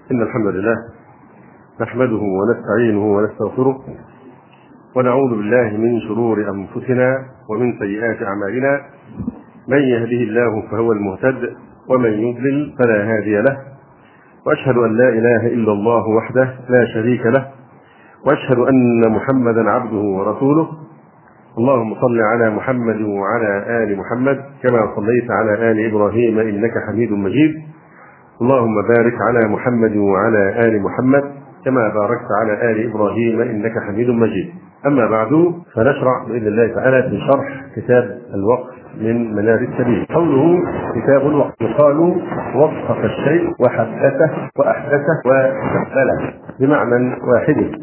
إن الحمد لله نحمده ونستعينه ونستغفره ونعوذ بالله من شرور أنفسنا ومن سيئات أعمالنا. من يهده الله فهو المهتد ومن يضلل فلا هادي له، وأشهد أن لا إله إلا الله وحده لا شريك له، وأشهد أن محمدا عبده ورسوله. اللهم صل على محمد وعلى آل محمد كما صليت على آل إبراهيم إنك حميد مجيد. اللهم بارك على محمد وعلى آل محمد كما باركت على آل إبراهيم إنك حميد مجيد. أما بعد، فنشرع بإذن الله تعالى في شرح كتاب الوقف من منار السبيل. قوله كتاب الوقف يقال وقف الشيء وحدثه وأحدثه وكفله بمعنى واحد.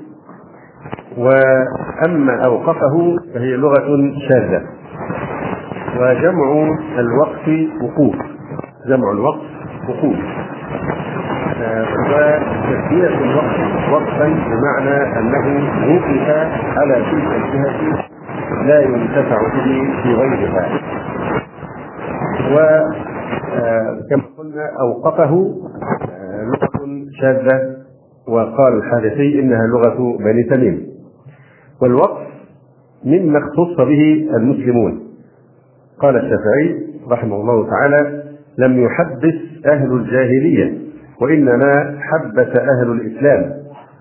وأما أوقفه فهي لغة شاذة، وجمع الوقف وقوف، جمع الوقف وقوف، وتسمية الوقف وقفا بمعنى أنه وقف على تلك الجهة لا ينتفع به في غيرها. وكما قلنا أوقفه لغة شاذة، وقال الحارثي إنها لغة بني تميم. والوقف مما اختص به المسلمون. قال الشافعي رحمه الله تعالى: لم يحدث أهل الجاهلية وإنما حدث أهل الإسلام.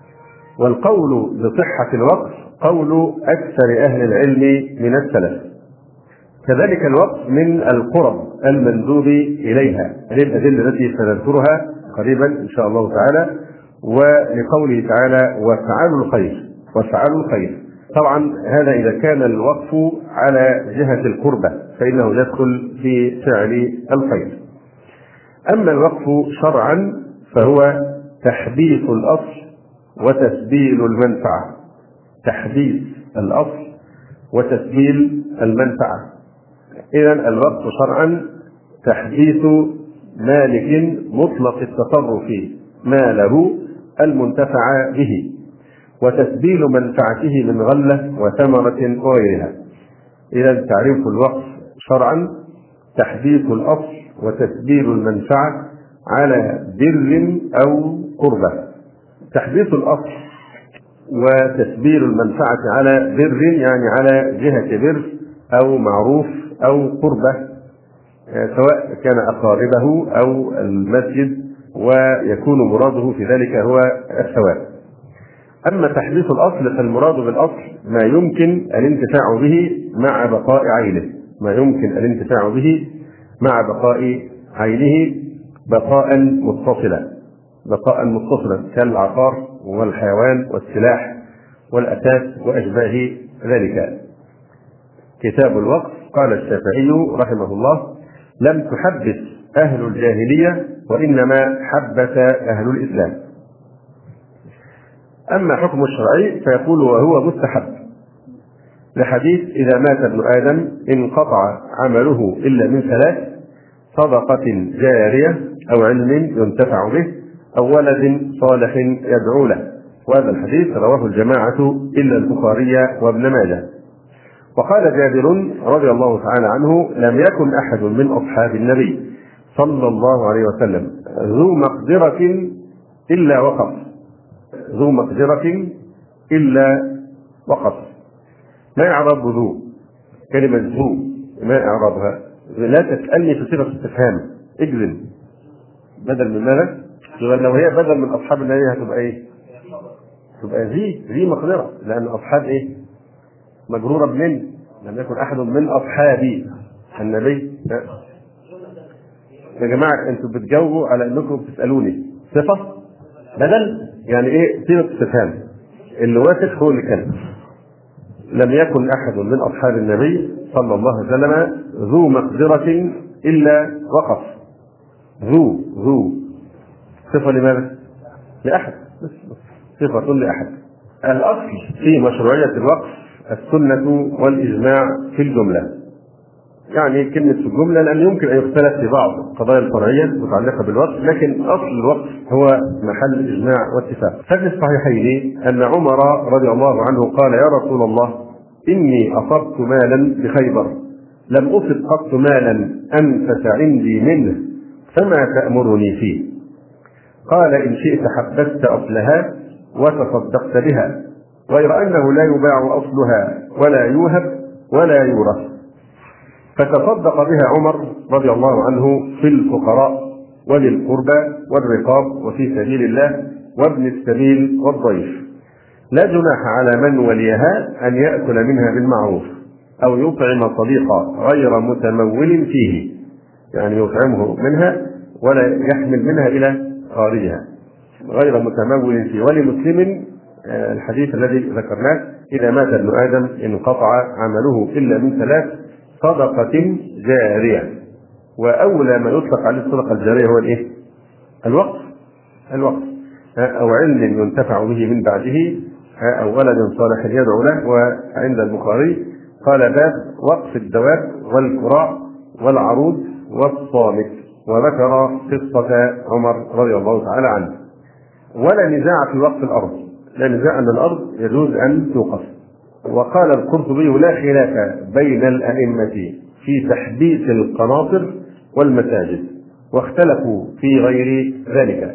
والقول بصحة الوقف قول أكثر أهل العلم من السلف. كذلك الوقف من القرب المندوب إليها للأدلة التي سنذكرها قريبا إن شاء الله تعالى. ولقوله تعالى: وافعلوا الخير، وافعلوا الخير. طبعا هذا إذا كان الوقف على جهة القربة فإنه يدخل في فعل الخير. أما الوقف شرعا فهو تحديث الأصل وتسبيل المنفعة، تحديث الأصل وتسبيل المنفعة. إذن الوقف شرعا تحديث مالك مطلق التصرف ماله المنتفع به، وتسبيل منفعته من غلة وثمرة وغيرها. إذن تعريف الوقف شرعا تحديث الأصل وتسبيل المنفعة على بر أو قربة. تحديث الأصل وتسبيل المنفعة على بر يعني على جهة بر أو معروف أو قربة، سواء كان أقاربه أو المسجد، ويكون مراده في ذلك هو الثواب. أما تحديث الأصل فالمراد بالأصل ما يمكن الانتفاع به مع بقاء عينه، ما يمكن الانتفاع به مع بقاء عينه بقاء متصلا، بقاء متصلا كالعقار والحيوان والسلاح والأثاث وأشباه ذلك. كتاب الوقف قال الشافعي رحمه الله: لم تحدث أهل الجاهلية وإنما حدث أهل الإسلام. أما حكم الشرعي فيقول: وهو مستحب، لحديث: إذا مات ابن آدم انقطع عمله إلا من ثلاث: صدقة جارية أو علم ينتفع به أو ولد صالح يدعو له. وهذا الحديث رواه الجماعة إلا البخاري وابن ماجه. وقال جابر رضي الله تعالى عنه: لم يكن أحد من أصحاب النبي صلى الله عليه وسلم ذو مقدرة إلا وقف، ذو مقدرة إلا وقف. ما إعراب ذو؟ كلمة ذو ما إعرابها؟ لا تسألني في صيغة استفهام، اجزم بدل من ماذا؟ لو هي بدل من أصحاب النبي هتبقى إيه؟ تبقى ذي مقدرة، لأن أصحاب إيه؟ مجرورة بمن؟ لم يكن أحد من أصحاب النبي. لا. يا جماعة أنتم بتجاوبوا على أنكم بتسألوني صفة بدل، يعني إيه صيغة استفهام؟ اللي واثق هو اللي كان. لم يكن أحد من أصحاب النبي صلى الله عليه وسلم ذو مقدرة إلا وقف. ذو صفة لماذا؟ لأحد، صفة لأحد. الأصل في مشروعية الوقف السنة والإجماع في الجملة، يعني كلمة في الجملة لأن يمكن أن يختلف في بعض القضايا الفرعية المتعلقة بالوقف، لكن أصل الوقف هو محل إجماع واتفاق. ففي الصحيحين أن عمر رضي الله عنه قال: يا رسول الله، إني أصبت مالا بخيبر لم أصب قط مالا أنفس عندي منه، فما تأمرني فيه؟ قال إن شئت حبست أصلها وتصدقت بها، غير أنه لا يباع أصلها ولا يوهب ولا يورث. فتصدق بها عمر رضي الله عنه في الفقراء وللقربى والرقاب وفي سبيل الله وابن السبيل والضيف. لا جناح على من وليها أن يأكل منها بالمعروف أو يطعم صديقا غير متمول فيه، يعني يطعمه منها ولا يحمل منها إلى خارجها، غير متمول فيه. ولمسلم الحديث الذي ذكرناه: إذا مات ابن آدم انقطع عمله إلا من ثلاث: صدقة جارية. وأولى ما يطلق عليه الصدقة الجارية هو الإيه؟ الوقف. أو علم ينتفع به من بعده، أو ولد صالح يدعو له. وعند البخاري قال: باب وقف الدواب والكراع والعروض والصامت، وذكر قصة عمر رضي الله تعالى عنه. ولا نزاع في وقف الأرض، لا نزاع أن الأرض يجوز أن توقف. وقال القرطبي: لا خلاف بين الأئمة في تحديث القناطر والمساجد، واختلفوا في غير ذلك.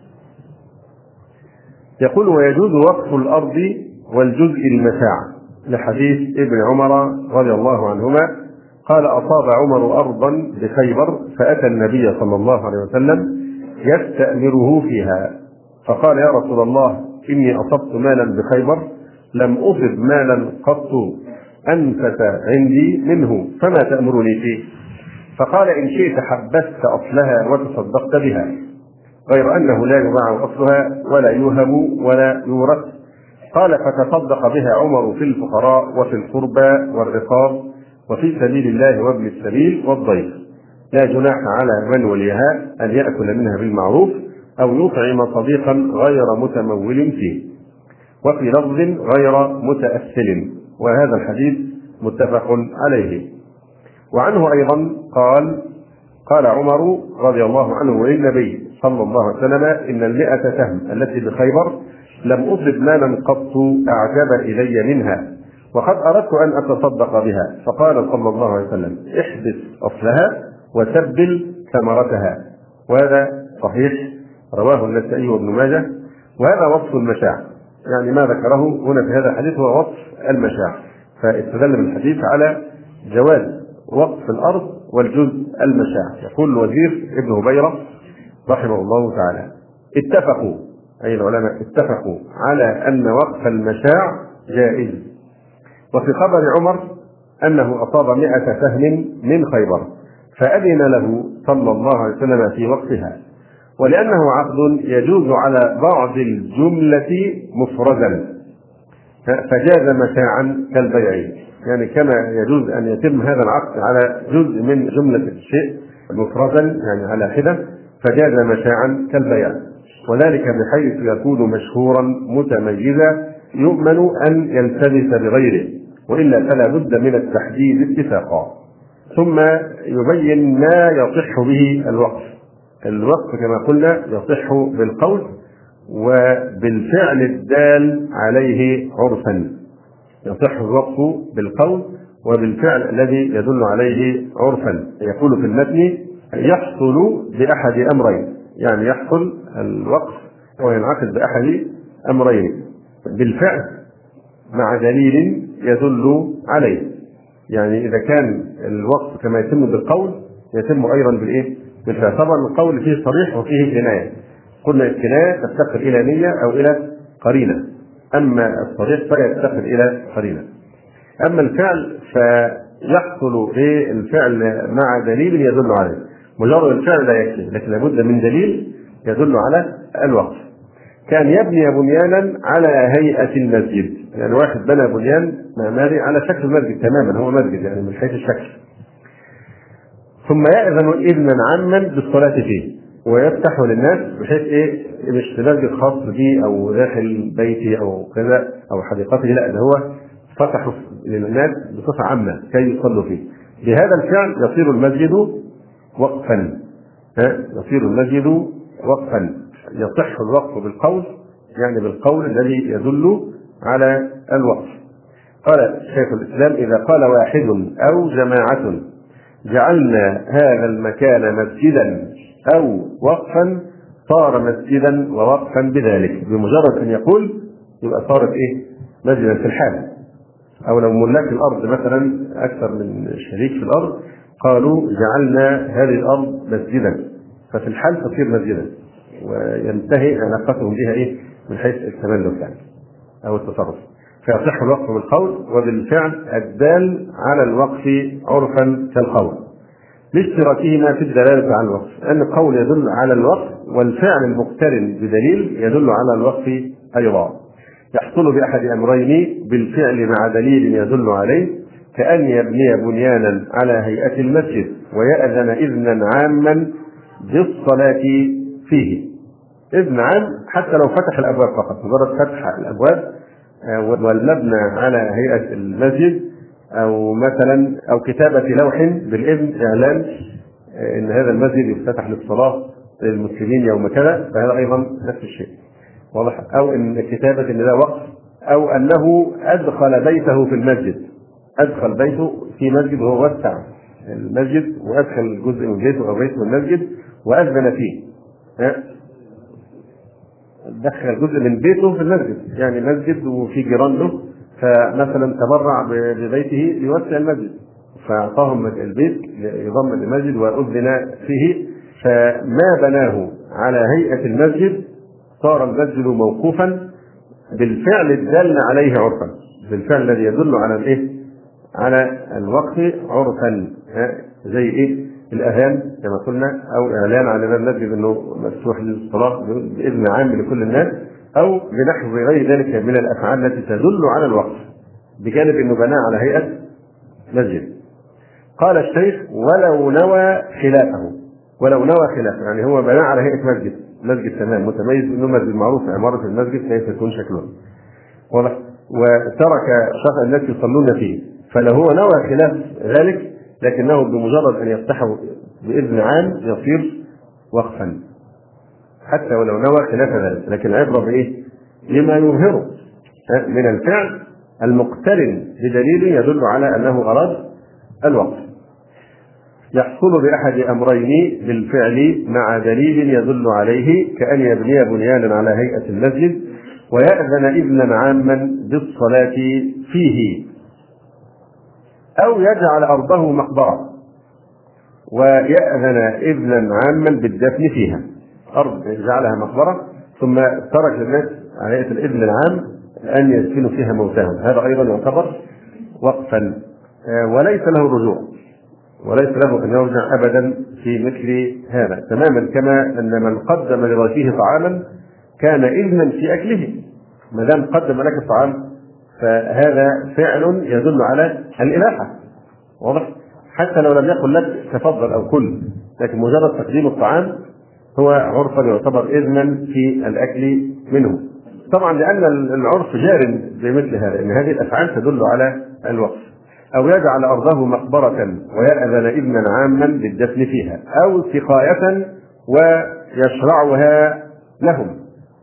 يقول: ويجوز وقف الأرض والجزء المشاع، لحديث ابن عمر رضي الله عنهما قال: أصاب عمر أرضا بخيبر فأتى النبي صلى الله عليه وسلم يستأمره فيها، فقال: يا رسول الله، إني أصبت مالا بخيبر لم أصب مالا قط أنفس عندي منه، فما تأمرني فيه؟ فقال: إن شئت حبست أصلها وتصدقت بها، غير أنه لا يباع أصلها ولا يوهب ولا يورث. قال: فتصدق بها عمر في الفقراء وفي القربى والرقاب وفي سبيل الله وابن السبيل والضيف. لا جناح على من وليها أن يأكل منها بالمعروف أو يطعم صديقا غير متمول فيه. وفي لفظ: غير متأثل. وهذا الحديث متفق عليه. وعنه أيضا قال عمر رضي الله عنه للنبي صلى الله عليه وسلم: إن 100 سهم التي بخيبر لم أصب مالا قط أعجب إلي منها، وقد أردت أن أتصدق بها. فقال صلى الله عليه وسلم: احبس أصلها وتبل ثمرتها. وهذا صحيح، رواه النسائي وابن ماجه. وهذا وصف المشاع، يعني ما ذكره هنا في هذا الحديث هو وصف المشاع. فاستدل بالحديث على جواز وقف الأرض والجزء المشاع. يقول الوزير ابن هبيرة رحمه الله تعالى: اتفقوا، أي العلماء اتفقوا على أن وقف المشاع جائز. وفي خبر عمر أنه أصاب 100 سهم من خيبر فأذن له صلى الله عليه وسلم في وقفها، ولأنه عقد يجوز على بعض الجملة مفردا فجاز مشاعا كالبيع، يعني كما يجوز أن يتم هذا العقد على جزء من جملة الشيء مفردا، يعني على حدة، فجاز مشاعا كالبيع. وذلك بحيث يكون مشهورا متميزا يؤمن أن يلتبس بغيره، وإلا فلا بد من التحديد اتفاقا. ثم يبين ما يصح به الوقف. الوقف كما قلنا يصح بالقول وبالفعل الدال عليه عرفا. يصح الوقف بالقول وبالفعل الذي يدل عليه عرفا. يقول في المتن: يحصل بأحد أمرين، يعني يحصل الوقف وينعقد بأحد أمرين: بالفعل مع دليل يدل عليه. يعني إذا كان الوقف كما يتم بالقول يتم أيضا بالإيه؟ بالفعل. طبعا القول فيه صريح وفيه كناية. قلنا الكناية تفتقر إلى نية أو إلى قرينة، أما الصريح فلا يفتقر إلى قرينة. أما الفعل فيحصل بالفعل مع دليل يدل عليه. مجرد الفعل لا يكفي، لكن لابد من دليل يدل على الوقف. كان يبني بنيانا على هيئة المسجد، يعني واحد بنى بنيان معماري على شكل المسجد تماما، هو مسجد يعني من حيث الشكل، ثم يأذن إذنا عاما بالصلاة فيه ويفتح للناس، بحيث إيه؟ مش مسجد خاص به أو داخل بيته أو كذا أو حديقته، لا، ده هو فتحه للناس بصفة عامة كي يصلوا فيه. بهذا الفعل يصير المسجد وقفا، يصير المسجد وقفا. يصح الوقف بالقول، يعني بالقول الذي يدل على الوقف. قال شيخ الإسلام: إذا قال واحد أو جماعة جعلنا هذا المكان مسجدا أو وقفا صار مسجدا ووقفا بذلك، بمجرد أن يقول يبقى صارت مسجدا في الحال. أو لو ملاك الأرض مثلا أكثر من شريك في الأرض قالوا جعلنا هذه الأرض مسجدا، ففي الحال تصير مسجدا وينتهي علاقتهم بها من حيث التملك يعني أو التصرف، فيصح الوقف بالقول وبالفعل الدال على الوقف عرفا كالقول، لاشتراكهما في الدلالة على الوقف، لأن القول يدل على الوقف والفعل المقترن بدليل يدل على الوقف أيضا. يحصل بأحد أمرين بالفعل مع دليل يدل عليه، كأن يبني بنيانا على هيئة المسجد ويأذن إذنا عاما بالصلاة فيه. إذن عام حتى لو فتح الأبواب فقط، مجرد فتح الأبواب والمبنى على هيئة المسجد، أو مثلا أو كتابة لوح بالإذن إعلان إن هذا المسجد يفتتح للصلاة للمسلمين يوم كذا، فهذا أيضا نفس الشيء واضح. أو إن كتابة إن ده وقف، أو أنه أدخل بيته في المسجد، أدخل بيته في مسجد وهو وسع المسجد وأدخل جزء من بيته أو بيته من المسجد وأذن فيه، دخل جزء من بيته في المسجد، يعني مسجد وفي جيران له، فمثلا تبرع ببيته ليوسع المسجد فأعطاهم البيت يضم المسجد وأذن فيه، فما بناه على هيئة المسجد صار المسجد موقوفا بالفعل الدال عليه عرفا، بالفعل الذي يدل على على الوقف عرفا، زي الأذان كما قلنا، أو إعلان على المسجد أنه مفتوح للصلاة بإذن عام لكل الناس، أو بنحو غير ذلك من الأفعال التي تدل على الوقف بجانب أنه بناه على هيئة مسجد. قال الشيخ: ولو نوى خلافه، ولو نوى خلافه يعني هو بناه على هيئة مسجد تمام متميز انه مسجد معروف عمارة المسجد كيف يكون شكله واضح، وترك شرع الناس يصلون فيه، فلو هو نوى خلاف ذلك لكنه بمجرد ان يفتحه باذن عام يصير وقفا حتى ولو نوى خلاف ذلك، لكن العبره لما يظهره من الفعل المقترن بدليل يدل على انه اراد الوقف. يحصل بأحد أمرين بالفعل مع دليل يدل عليه، كأن يبني بنيانا على هيئة المسجد ويأذن إذنا عاما بالصلاة فيه، أو يجعل أرضه مقبرة ويأذن إذنا عاما بالدفن فيها، أرض يجعلها مقبرة ثم ترك الناس على هيئة الإذن العام أن يدفنوا فيها موتاهم، هذا أيضا يعتبر وقفا وليس له رجوع، وليس له أن يرجع أبدا في مثل هذا، تماما كما أن من قدم لضيفه طعاما كان إذنا في أكله، ما دام قدم لك الطعام فهذا فعل يدل على الإباحة واضح، حتى لو لم يقل لك تفضل أو كل، لكن مجرد تقديم الطعام هو عرفا يعتبر إذنا في الأكل منه، طبعا لأن العرف جار بمثل هذا، أن هذه الأفعال تدل على الوقف. أو يجعل أرضه مقبرة ويأذن إذنا عاما بالدفن فيها، أو سقاية ويشرعها لهم،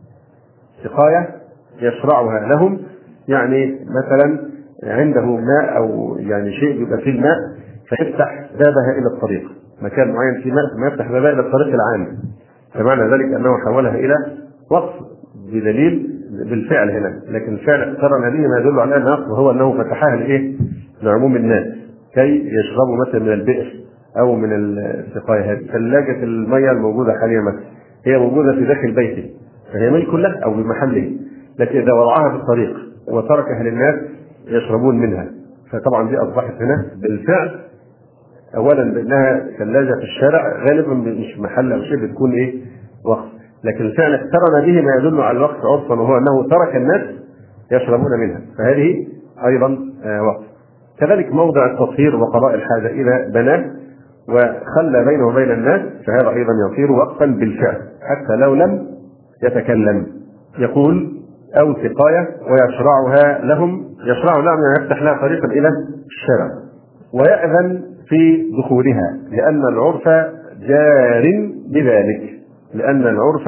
سقاية يشرعها لهم يعني مثلا عنده ماء أو يعني شيء يبقى فيه الماء فيفتح بابها إلى الطريق، مكان معين فيه ماء ثم يفتح بابها إلى الطريق العام، فمعنى ذلك أنه حولها إلى وقف بدليل بالفعل هنا، لكن الفعل اقترن به ما يدل على أنه وقف، وهو أنه فتحها لعموم الناس كي يشربوا مثلا من البئر أو من السقاية. هذه ثلاجة المياه الموجودة حاليا مثلا هي موجودة في داخل بيته فهي ملك له أو بمحله، لكن إذا وضعها في الطريق وتركها للناس يشربون منها فطبعا دي أصبحت هنا بالفعل أولا بأنها ثلاجة في الشارع غالبا مش محل أو شيء بتكون وقف، لكن الفعل اقترن به ما يدل على الوقت عرفا وهو أنه ترك الناس يشربون منها، فهذه أيضا وقف. كذلك موضع التطهير وقضاء الحاجة إذا بناه وخلى بينه وبين الناس فهذا أيضا يصير وقفا بالفعل حتى لو لم يتكلم. يقول: أو سقاية ويشرعها لهم، يشرع لهم يعني يفتح لها طريقا إلى الشارع، ويأذن في دخولها لأن العرف جار بذلك، لأن العرف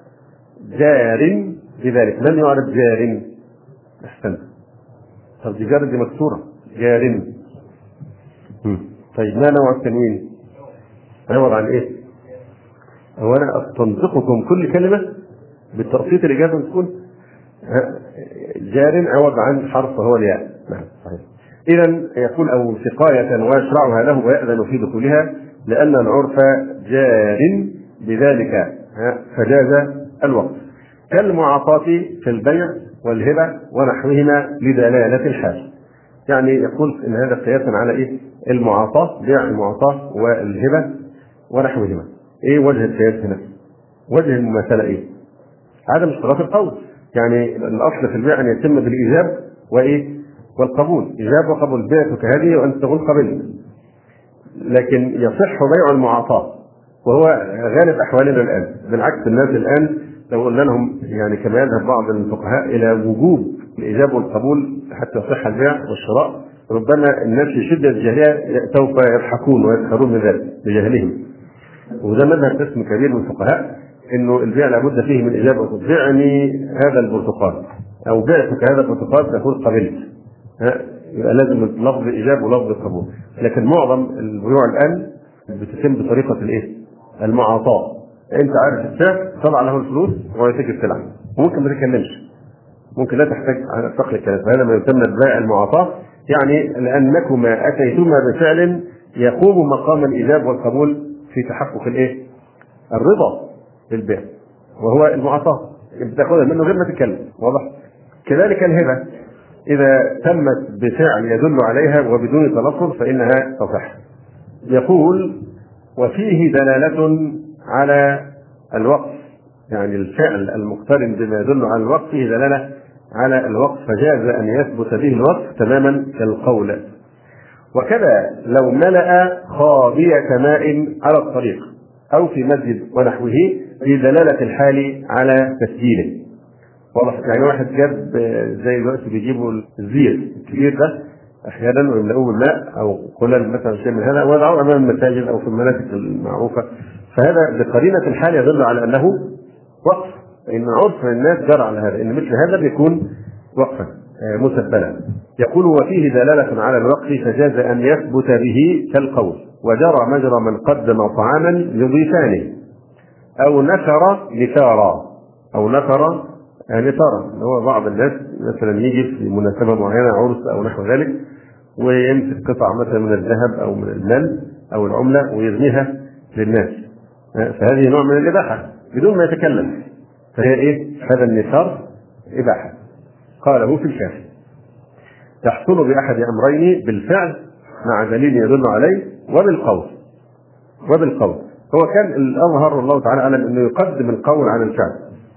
جار بذلك. من يعرف جار؟ أحسن. طب دي جار دي مكسورة جار. طيب ما نوع التنوين؟ عوض عن هو أنا تنطقكم كل كلمة بالتقسيط الإجابة تكون جار عوض عن حرف هو الياء. نعم صحيح. إذا يقول أو سقاية ويشرعها له ويأذن في دخولها لأن العرف جار بذلك فجاز الوقف، كالمعاطاة في البيع والهبة ونحوهما لدلالة الحال. يعني يقول إن هذا قياسا على إيه؟ المعاطاة، بيع المعاطاة والهبة ونحوهما. إيه وجه القياس هنا؟ وجه المماثلة إيه؟ عدم اشتراط القول. يعني الأصل في البيع أن يتم بالإيجاب وإيه؟ والقبول، إيجاب وقبول. بيعتك هذه وأنت تقول قبلت. لكن يصح بيع المعاطاة وهو غالب أحوالنا الآن. بالعكس الناس الآن لو قلنا لهم يعني كما يذهب بعض الفقهاء إلى وجوب الإيجاب والقبول حتى يصح البيع والشراء، ربما الناس في شدة الجاهلية سوف يضحكون ويسخرون من ذلك بجهلهم. وده مذهب قسم كبير من الفقهاء انه البيع لابد فيه من اجابه وقبول. بعني هذا البرتقال او بعتك هذا البرتقال تقول قبلت، يبقى لازم لفظ ايجاب ولفظ قبول. لكن معظم البيوع الان بتتم بطريقه الايه؟ المعاطاه. انت عارف السعر طلع له الفلوس ويعطيك السلعه وممكن ما تتكلمش، ممكن لا تحتاج على صقل الكلام. فهذا ما يسمى ببيع المعاطاه، يعني لانكما اتيتما بفعل يقوم مقام الايجاب والقبول في تحقق الايه؟ الرضا بالبيع، وهو المعاطاه بتاخذها منه غير ما تتكلم. واضح؟ كذلك الهبه اذا تمت بفعل يدل عليها وبدون تلفظ فانها تصح. يقول وفيه دلاله على الوقف، يعني الفعل المقترن بما يدل على الوقف فيه دلاله على الوقف فجاز ان يثبت به الوقف تماما كالقول. وكذا لو ملأ خابية ماء على الطريق أو في مسجد ونحوه بدلالة الحال على تسجيله. واضح؟ يعني واحد جاب زي دلوقتي بيجيبوا الزير الكبير ده أحيانا ويملأوه بالماء أو قلل مثلا شيء من هذا ويضعوه أمام المساجد أو في المناسك المعروفة، فهذا بقرينة الحال يدل على أنه وقف، فإن عرف الناس جرى على هذا إن مثل هذا بيكون وقفا مسبلا. يقول وفيه دلالة على الوقف فجاز أن يثبت به كالقول وجرى مجرى من قدم طعاما يضيفانه أو نثر نثارا أو نثر نثارا، اللي هو بعض الناس مثلا يجي في مناسبة معينة عرس أو نحو ذلك ويمسك قطع مثلا من الذهب أو من المال أو العملة ويرميها للناس، فهذه نوع من الإباحة بدون ما يتكلم، فهي إيه؟ هذا النثار إباحة. قاله في الكافي تحصل بأحد أمرين بالفعل مع دليل يدل عليه وبالقول. هو كان الأظهر والله تعالى أعلم أنه يقدم القول على الفعل.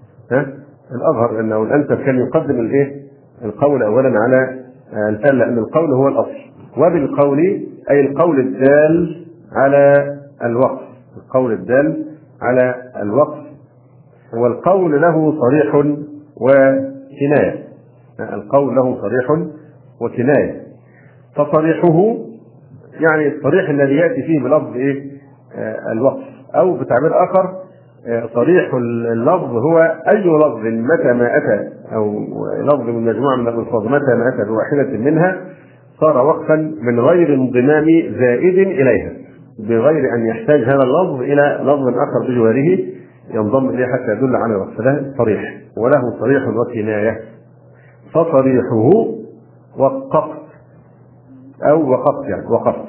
الأظهر أنه الأنسب كان يقدم الإيه؟ القول أولا على الفعل، لأن القول هو الأصل، وبالقول أي القول الدال على الوقف، القول الدال على الوقف. والقول له صريح وكناية، القول له صريح وكناية. فصريحه يعني الصريح الذي يأتي فيه بلفظ إيه؟ الوقف، أو بتعبير آخر صريح اللفظ هو أي لفظ متى ما أتى أو لفظ من مجموعة من الألفاظ متى ما أتى بواحدة منها صار وقفا من غير انضمام زائد إليها، بغير أن يحتاج هذا اللفظ إلى لفظ آخر بجواره ينضم إليه حتى يدل على الوقف. ده صريح وله صريح وكناية. فصريحه وقفت أو وقفت، يعني وقفت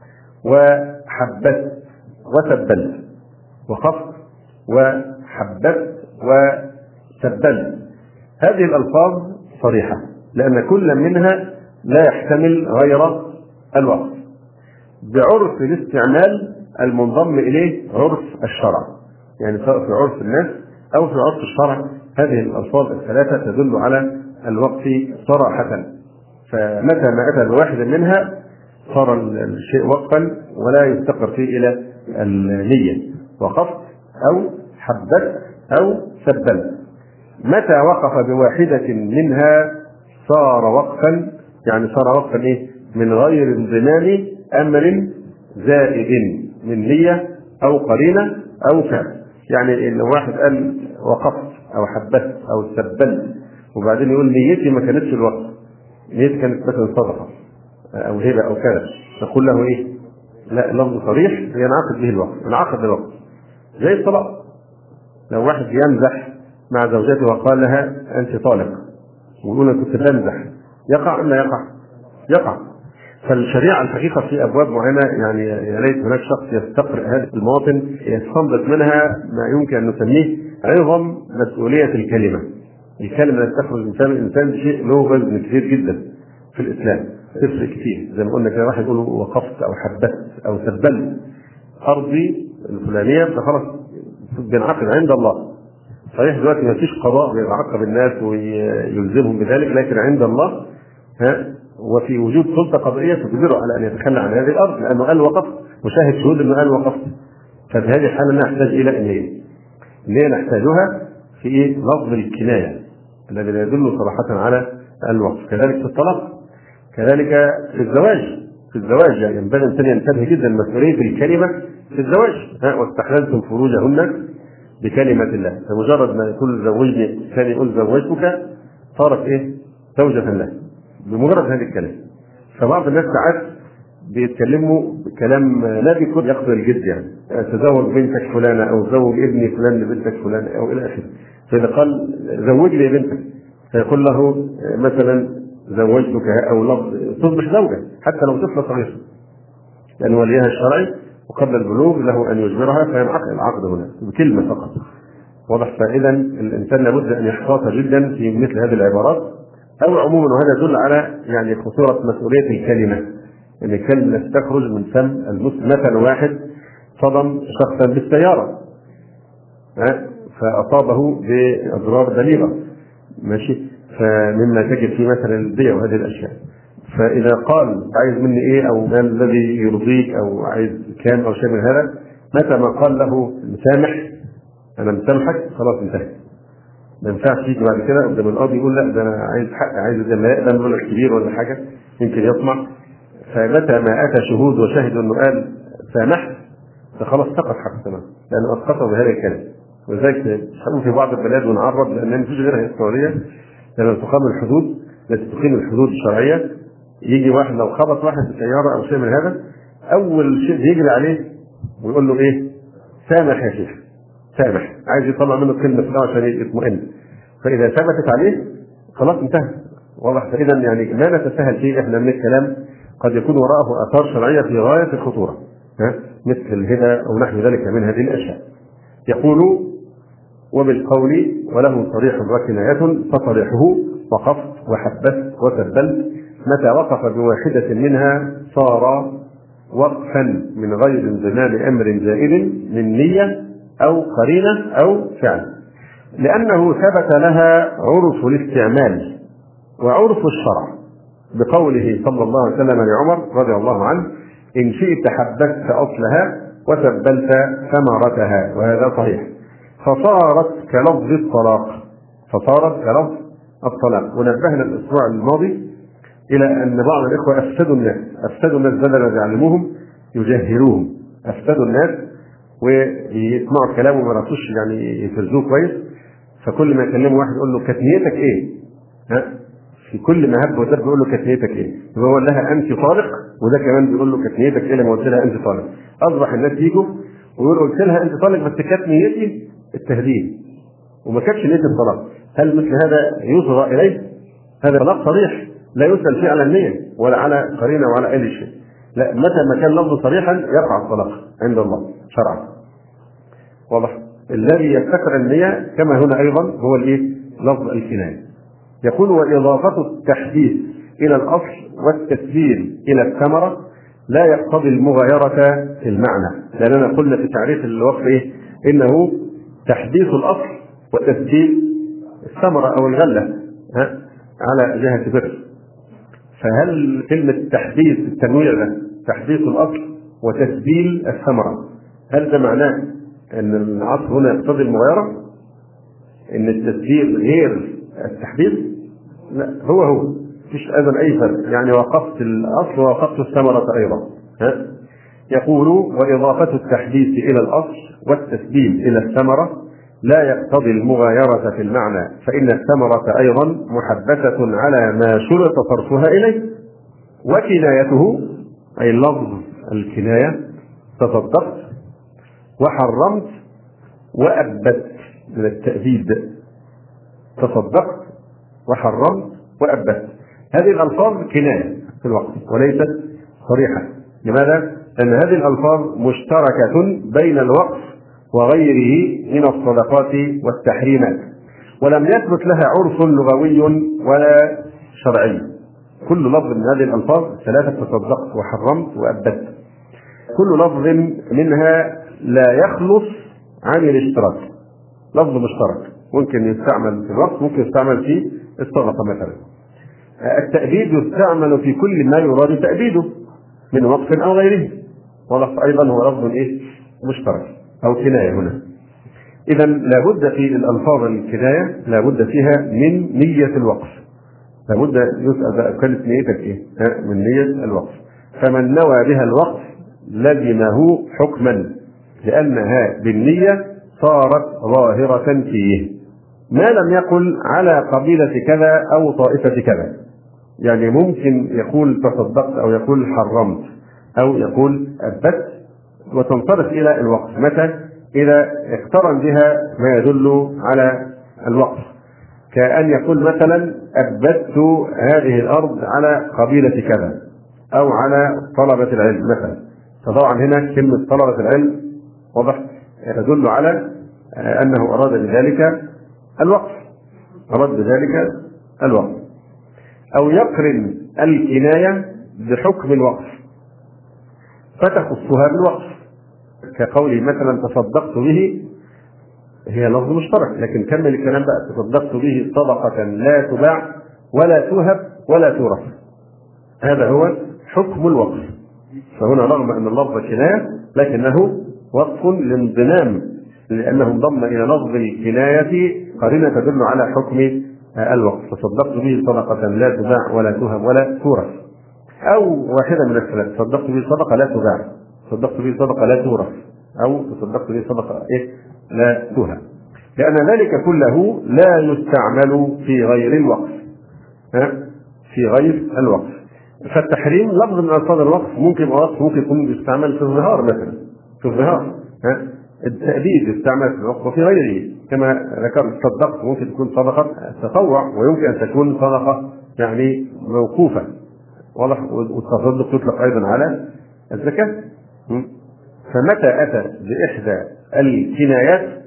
وحبت وسبلت، وقفت وحبت وسبلت، هذه الألفاظ صريحة لأن كل منها لا يحتمل غير الوقف بعرف الاستعمال المنضم إليه عرف الشرع، يعني سواء في عرف الناس أو في عرف الشرع هذه الألفاظ الثلاثة تدل على الوقف صراحة. فمتى ما أتى بواحد منها صار الشيء وقفا ولا يفتقر فيه إلى النية، وقفت أو حبت أو سبلت. متى وقف بواحدة منها صار وقفا، يعني صار وقفا إيه؟ من غير انضمام أمر زائد من نية أو قرينة أو فعل. يعني لو واحد قال وقفت أو حبت أو سبلت وبعدين يقول نيتي ما كانتش الوقف، نيتي كانت مثلا صدقة أو هبة أو كذا، نقول له إيه؟ لا، لفظ صريح ينعقد به الوقت، ينعقد الوقت زي الصلاة. لو واحد يمزح مع زوجته وقال لها أنت طالق، ويقول أنا كنت بمزح، يقع أم لا يقع؟ يقع. فالشريعة الحقيقة في أبواب معينة يعني يا ريت هناك شخص يستقرئ هذه المواطن يستنبط منها ما يمكن أن نسميه عظم مسؤولية الكلمة. الكلمة التي تخرج من فم الإنسان شيء له وزن كبير جدا في الإسلام، تفرق كتير. زي ما قلنا كده واحد يقول وقفت أو حبست أو سبلت أرضي الفلانية، فخلاص بينعقد عند الله. صحيح دلوقتي ما فيش قضاء بيعاقب الناس ويلزمهم بذلك، لكن عند الله وفي وجود سلطة قضائية تجبره على أن يتخلى عن هذه الأرض، لأنه قال وقفت وشاهد شهود أنه قال وقفت. ففي هذه الحالة نحتاج إلى النية نحتاجها في لفظ الكناية الذي لا يدل صراحة على الوقف. كذلك في الطلاق، كذلك في الزواج. في الزواج يعني ينبغي الإنسان ينتبه جدا مسؤولية الكلمة في الزواج. واستحللتم فروجهن بكلمة الله، فمجرد ما يقول زوجني كان يقول زوجتك صارت زوجة له بمجرد هذه الكلمة. فبعض الناس ساعات بيتكلموا بكلام لا بيكون يقصد الجد، يعني تزوج بنتك فلانة أو زوج ابني فلان لبنتك فلانة أو إلى آخره. فإذا قال زوج لي بنتك فيقول له مثلا زوجتك أو لفظ تصبح زوجة حتى لو طفلة صغيرة، لأن وليها الشرعي وقبل البلوغ له أن يجبرها فينعقد العقد هنا بكلمة فقط. واضح؟ فإذا الإنسان لابد أن يحتاط جدا في مثل هذه العبارات أو عموما، وهذا يدل على يعني خطورة مسؤولية الكلمة. أن الكلمة تخرج من فم المسلم. مثلا واحد صدم شخصا بالسيارة فأصابه بأضرار بالغة، ماشي، فمما تجد فيه مثلا البيع وهذه الأشياء. فإذا قال عايز مني إيه أو ما الذي يرضيك أو عايز كام أو شيء من هذا، متى ما قال له مسامح أنا مسامحك خلاص انتهى. ما ينفعش يجي بعد كده قدام القاضي يقول لا ده أنا عايز حق، عايز زي ما يقدم مبلغ كبير ولا حاجة يمكن يطمع. فمتى ما أتى شهود وشهدوا إنه قال سامحت فخلاص سقط حق السماح، لأنه أسقطه بهذا الكلام. ولذلك هنقول في بعض البلاد ونعرض لأن مفيش غيرها السعودية لما تقام الحدود التي تقيم الحدود الشرعية، يجي واحد لو خبط واحد بسيارة أو شيء من هذا أول شيء يجري عليه ويقول له سامح يا شيخ سامح، عايز يطلع منه كلمة كده عشان يطمئن. فإذا ثبتت عليه خلاص انتهى. واضح؟ فإذا يعني ما نتساهل فيه احنا من الكلام قد يكون وراءه آثار شرعية في غاية الخطورة مثل الهدى أو نحو ذلك من هذه الأشياء. يقول وبالقول وله صريح وكناية فصريحه وقفت وحبست وسبلت متى وقف بواحدة منها صار وقفا من غير انضمام أمر زائد من نية أو قرينة أو فعل، لأنه ثبت لها عرف الاستعمال وعرف الشرع بقوله صلى الله عليه وسلم لعمر رضي الله عنه إن شئت حبست أصلها وسبلت ثمرتها، وهذا صحيح. فصارت كلفظ الطلاق، فصارت كلفظ الطلاق. ونبهنا الأسبوع الماضي إلى أن بعض الإخوة أفسدوا الناس بدل ما يعلموهم يجهلوهم. أفسدوا الناس ويسمعوا كلامه ما رأسوش يعني يفرزوه كويس، فكل ما يكلموا واحد يقول له كتنيتك إيه؟ في كل ما هب ودب بيقول له كتنيتك إيه؟ يقول لها أنت طالق، وده كمان بيقول له كتنيتك إيه لما قلت لها أنت طالق. أصبح الناس يجوا ويقولوا قلت لها أنت طالق بس كانت نيتي التهديد وما كانتش نيتي الطلاق. هل مثل هذا يصغى إليه؟ هذا طلاق صريح لا يسأل فيه على النية ولا على قرينة ولا أي شيء. لا، متى ما كان لفظه صريحا يقع الطلاق عند الله شرعا. واضح؟ الذي يفتكر النية كما هنا أيضا هو لفظ الكناية. يقول وإضافة التحديث إلى الأصل والتسهيل إلى الثمرة لا يقتضي المغايرة في المعنى، لأننا قلنا في تعريف الوصف إنه تحديث الأصل وتسهيل الثمرة أو الغلة على جهة بر. فهل كلمة تحديث التنويع ده تحديث الأصل وتسهيل الثمرة، هل ده معناه أن العصر هنا يقتضي المغايرة؟ أن التسهيل غير التحديث؟ لا، هو مفيش أيضا أي فرق، يعني وقفت الأصل ووقفت الثمرة أيضا. يقول وإضافة التحديث إلى الأصل والتسهيل إلى الثمرة لا يقتضي المغايرة في المعنى، فإن الثمرة أيضا محبسة على ما شرط صرفها إليه. وكنايته أي لفظ الكناية تصدقت وحرمت وأبدت من التأبيد، تصدقت وحرمت وأبدت. هذه الألفاظ كناية في الوقف وليست صريحة. لماذا؟ لأن هذه الألفاظ مشتركة بين الوقف وغيره من الصدقات والتحريمات، ولم يثبت لها عرف لغوي ولا شرعي. كل لفظ من هذه الألفاظ ثلاثة: تصدقت وحرمت وأبدت، كل لفظ منها لا يخلص عن الاشتراك. لفظ مشترك ممكن يستعمل في الوقف، ممكن يستعمل في الصدقة مثلا. التأبيد يستعمل في كل ما يراد تأبيده من وقف أو غيره، ولفظ أيضا هو لفظ مشترك أو كناية. هنا إذا لابد في الألفاظ الكناية لابد فيها من نية الوقف. لابد يسأل كانت نيتك إيه؟ من نية الوقف. فمن نوى بها الوقف لزمه حكما، لأنها بالنية صارت ظاهرة فيه، ما لم يقل على قبيلة كذا أو طائفة كذا. يعني ممكن يقول تصدقت أو يقول حرمت أو يقول أبدت وتنصرف إلى الوقف. متى؟ إذا اقترن بها ما يدل على الوقف، كأن يقول مثلا أبدت هذه الأرض على قبيلة كذا أو على طلبة العلم مثلا. فطبعا هنا كلمة طلبة العلم واضح تدل على أنه أراد بذلك الوقف، أراد بذلك الوقف. أو يقرن الكناية بحكم الوقف فتخصها بالوقف، كقولي مثلا تصدقت به، هي لفظ مشترك لكن كمل الكلام بقى: تصدقت به صدقة لا تباع ولا توهب ولا تورث. هذا هو حكم الوقف. فهنا رغم أن اللفظ كناية لكنه وصف لانضمام، لأنه انضم إلى لفظ الكناية قرينة تدل على حكم الوقف. تصدقت به صدقة لا تباع ولا توهب ولا تورث. أو واحدة من الثلاث: تصدقت به صدقة لا تباع، تصدقت به صدقة لا تورث، أو تصدقت به صدقة لا توهب، لأن ذلك كله لا يستعمل في غير الوقف. في غير الوقف. فالتحريم لفظ من ألفاظ الوقف ممكن يكون يستعمل في الظهار مثلا، في الظهار. التأبيد يستعمل في الوقف وفي غيره، كما ذكرت صدقت ممكن تكون صدقة تطوع، ويمكن أن تكون صدقة يعني موقوفة، واضح. والتصدق يطلق أيضا على الزكاة. فمتى أتى بإحدى الكنايات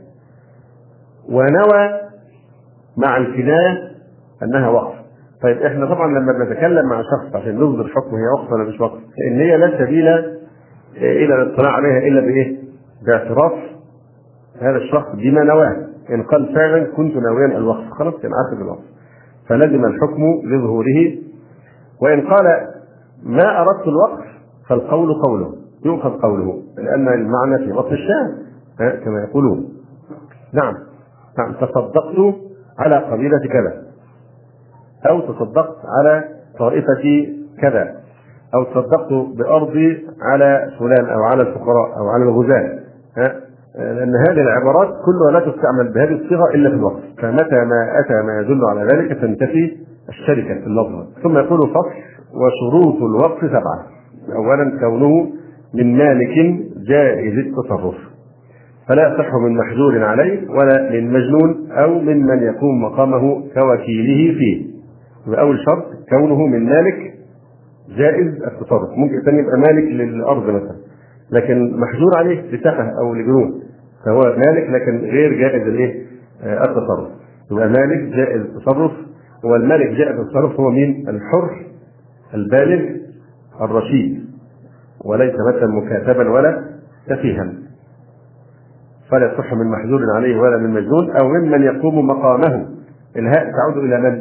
ونوى مع الكناية أنها وقف. طيب احنا طبعا لما بنتكلم مع شخص عشان نصدر حكم هي وقف ولا مش وقف، لأن هي لا سبيل إلى الاطلاع عليها إلا بإيه؟ باعتراف هذا الشخص بما نواه. إن قال فعلا كنت ناويا الوقف، خلاص كان عارف بالوقف، فلزم الحكم لظهوره. وإن قال ما أردت الوقف فالقول قوله، يؤخذ قوله، لأن المعنى في وقف الشام كما يقولون. نعم تصدقت على قبيلة كذا، أو تصدقت على طائفة كذا، أو تصدقت بأرضي على فلان أو على الفقراء أو على الغزاة. لأن هذه العبارات كلها لا تستعمل بهذه الصيغة إلا في الوقف. فمتى ما أتى ما يدل على ذلك تنتفي الشركة في اللفظ. ثم يقول فصل: وشروط الوقف 7. أولا كونه من مالك جائز التصرف، فلا يصح من محجور عليه ولا من مجنون أو ممن يقوم مقامه كوكيله فيه. وأول شرط كونه من مالك جائز التصرف. ممكن ثاني يبقى مالك للأرض مثلا لكن محجور عليه لسفه أو لجنون، فهو مالك لكن غير جائز التصرف. يبقى مالك جائز التصرف. هو المالك جائز التصرف هو مين؟ الحر البالغ الرشيد، وليس مثلا مكاتبا ولا سفيها. فلا يصح من محجور عليه ولا من مجنون أو ممن يقوم مقامه. الهاء تعود إلى من؟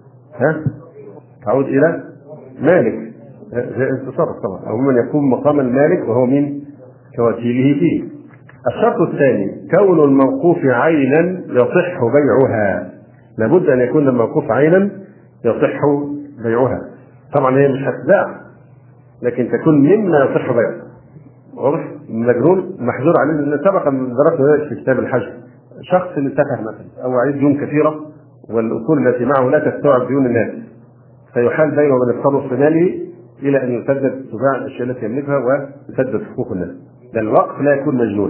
تعود إلى مالك جائز التصرف طبعا، أو ممن يقوم مقام المالك وهو من كوكيله فيه. الشرط الثاني كون الموقوف عينا يصح بيعها. لابد أن يكون الموقوف عينا يصح بيعها. طبعا هي مش هتباع لكن تكون مما يصح بيعها، واضح. المجنون محجور عليه لأن سبق من درسنا في كتاب الحج شخص اللي سفه مثلا أو عليه ديون كثيرة والأصول التي معه لا تستوعب ديون الناس، فيحال بينه وبين التصرف في ماله إلى أن يسدد تباع الأشياء التي يملكها ويسدد حقوق الناس. ده الوقف لا يكون مجنونا،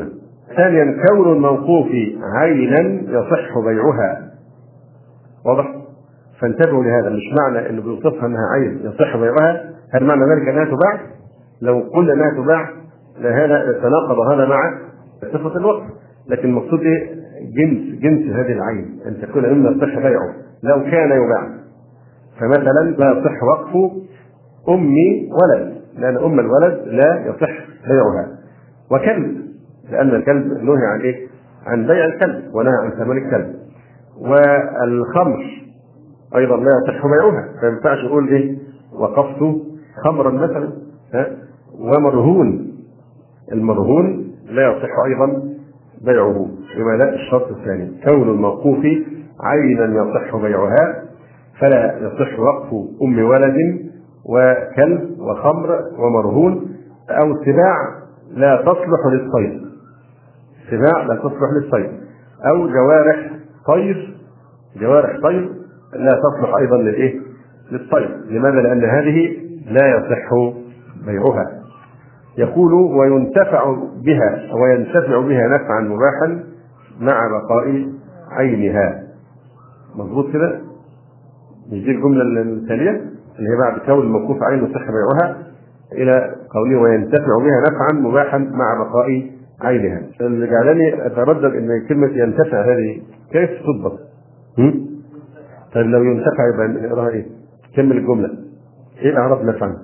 ثانيا كون الموقوف عينا يصح بيعها. واضح؟ فانتبهوا لهذا، مش معنى انه بيوصفها انها عين يصح بيعها هل معنى ذلك انها تباع؟ لو قلنا انها تباع لهذا تناقض هذا مع صفة الوقف، لكن المقصود ايه؟ جنس هذه العين ان تكون مما يصح بيعه لو كان يباع. فمثلا لا يصح وقف ام ولد، لان ام الولد لا يصح بيعها. وكلب، لان الكلب نهي عن ايه؟ عن بيع الكلب ونهى عن ثمن الكلب. والخمر ايضا لا يصح بيعها، فما ينفعش اقول ايه؟ وقفت خمرا مثلا. ومرهون، المرهون لا يصح ايضا بيعه. بما لا الشرط الثاني كون الموقوف عينا يصح بيعها، فلا يصح وقف ام ولد وكلب وخمر ومرهون. او سباع لا تصلح للصيد، سباع لا تصلح للصيد. او جوارح طير لا تصلح ايضا للايه؟ للصيد. لماذا؟ لان هذه لا يصح بيعها. يقول وينتفع بها نفعا مباحا مع بقاء عينها. مظبوط كده؟ مش دي الجمله التاليه اللي هي بعد كون الموقوف عين يصح بيعها الى قوله وينتفع بها نفعا مباحا مع بقاء عينها. اللي جعلني اتردد ان كلمه ينتفع هذه كيف تضبط؟ طيب لو ينتفع يبقى نقراها ايه؟ كمل الجمله. ايه اعراب نفعا؟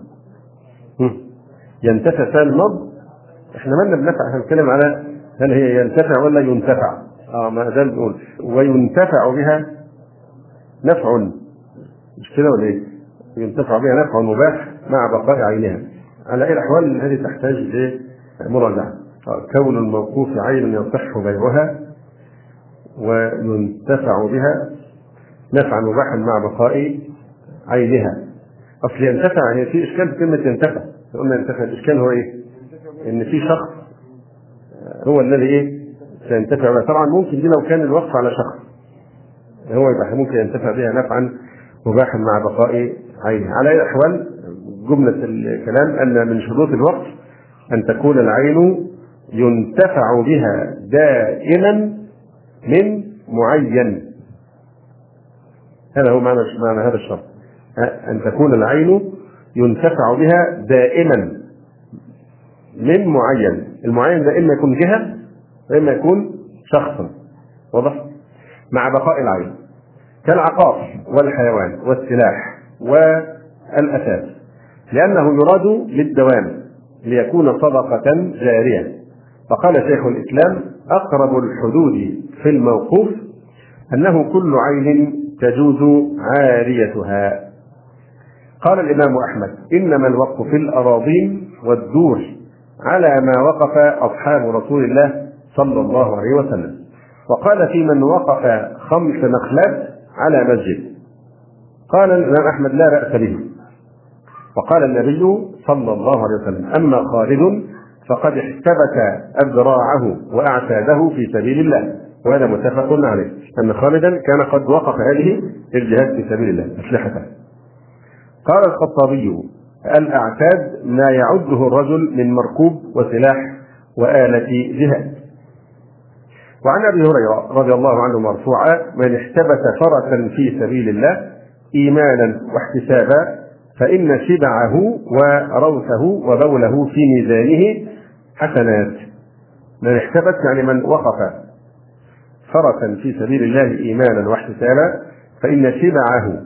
ينتفع فعل ماض. احنا مالنا بنفع؟ احنا بنتكلم على هل هي ينتفع ولا ينتفع. ما زال بنقول وينتفع بها نفع، مش كده ولا ايه؟ ينتفع بها نفع مباح مع بقاء عينها. على اي الاحوال هذه تحتاج لمراجعه. كون الموقوف عين يصح بيعها وينتفع بها نفعا مباحا مع بقاء عينها. اصل ينتفع هي في اشكال في كلمه ينتفع. قلنا ينتفع، الاشكال هو ايه؟ ان في شخص هو الذي ايه؟ سينتفع بها. طبعا ممكن دي لو كان الوقف على شخص هو يبقى ممكن ينتفع بها نفعا مباحا مع بقاء عينها. على اي الاحوال جمله الكلام ان من شروط الوقف ان تكون العين ينتفع بها دائما من معين. هذا هو معنى هذا الشرط، ان تكون العين ينتفع بها دائما من معين. المعين ده اما يكون جهه واما يكون شخصا. واضح؟ مع بقاء العين كالعقار والحيوان والسلاح والاثاث، لانه يراد للدوام ليكون صدقه جاريه. فقال شيخ الاسلام اقرب الحدود في الموقوف انه كل عين تجوز عاريتها. قال الامام احمد انما الوقف في الاراضين والدور على ما وقف اصحاب رسول الله صلى الله عليه وسلم. وقال في من وقف 5 نخلات على مسجد. قال الامام احمد لا باس به. وقال النبي صلى الله عليه وسلم اما خالد فقد احتبس اذراعه واعتاده في سبيل الله. وهذا متفق عليه ان خالدا كان قد وقف هذه الجهاد في سبيل الله اسلحته. قال الخطابي الاعتاد ما يعده الرجل من مركوب وسلاح وآلة جهاد. وعن ابي هريره رضي الله عنه مرفوعا من احتبس فرسا في سبيل الله ايمانا واحتسابا فان شبعه وروثه وبوله في ميزانه حسنات. من احتبس يعني من وقف فرسا في سبيل الله ايمانا واحتسابا فان شبعه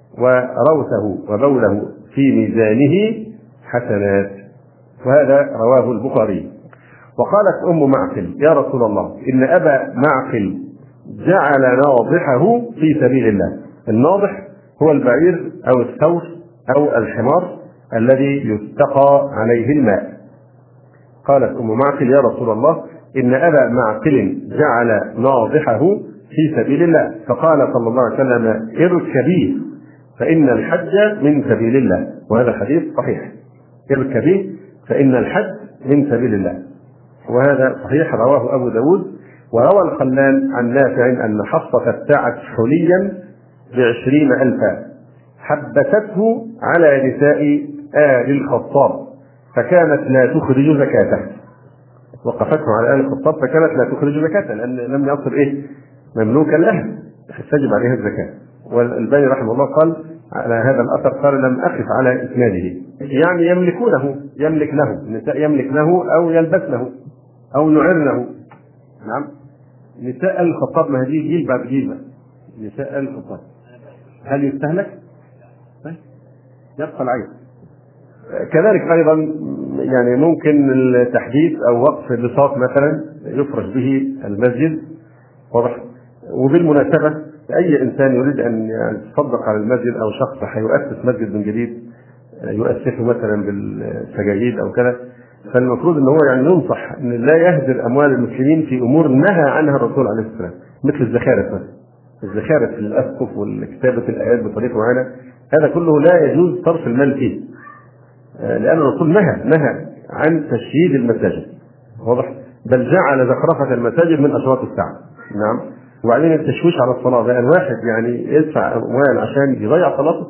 وروثه وبوله في ميزانه حسنات. وهذا رواه البخاري. وقالت ام معقل يا رسول الله ان ابا معقل جعل ناضحه في سبيل الله. الناضح هو البعير او الثور او الحمار الذي يستقى عليه الماء. قالت ام معقل يا رسول الله ان ابا معقل جعل ناضحه في سبيل الله. فقال صلى الله عليه وسلم اركبيه فان الحج من سبيل الله. وهذا حديث صحيح. اركبيه فان الحج من سبيل الله. وهذا صحيح رواه أبو داود. وروى الخلال عن نافع أن حفصة ابتاعت حليا ب20,000 حبسته على نساء آل الخطاب فكانت لا تخرج زكاته. وقفته على آل الخطاب فكانت لا تخرج زكاة لأن لم يصل مملوكا لها تجب عليها الزكاة. والألباني رحمه الله قال على هذا الأثر قال لم أقف على إسناده، يعني يملكونه، يملك له النساء، يملك له أو يلبسنه أو يعرنه. نعم، نساء الخطاب، ما هذه جيل بعد جيل بقى. نساء الخطاب هل يستهلك؟ يبقى العيب. كذلك أيضا يعني ممكن التحديث أو وقف بساط مثلا يفرش به المسجد، واضح. وبالمناسبة أي إنسان يريد أن يتصدق على المسجد أو شخص حيؤسس مسجد من جديد يؤسسه مثلا بالسجايد أو كذا، فالمفروض أن هو يعني ينصح أن لا يهدر أموال المسلمين في أمور نهى عنها الرسول عليه السلام، مثل الزخارف مثلا، الزخارف في الأسقف والكتابة الآيات بطريقة معينة، هذا كله لا يجوز صرف المال فيه، لأن الرسول نهى عن تشييد المساجد، واضح، بل جعل زخرفة المساجد من أشراط الساعة. نعم. وبعدين التشويش على الصلاة، بقى الواحد يعني يدفع أموال عشان يضيع صلاته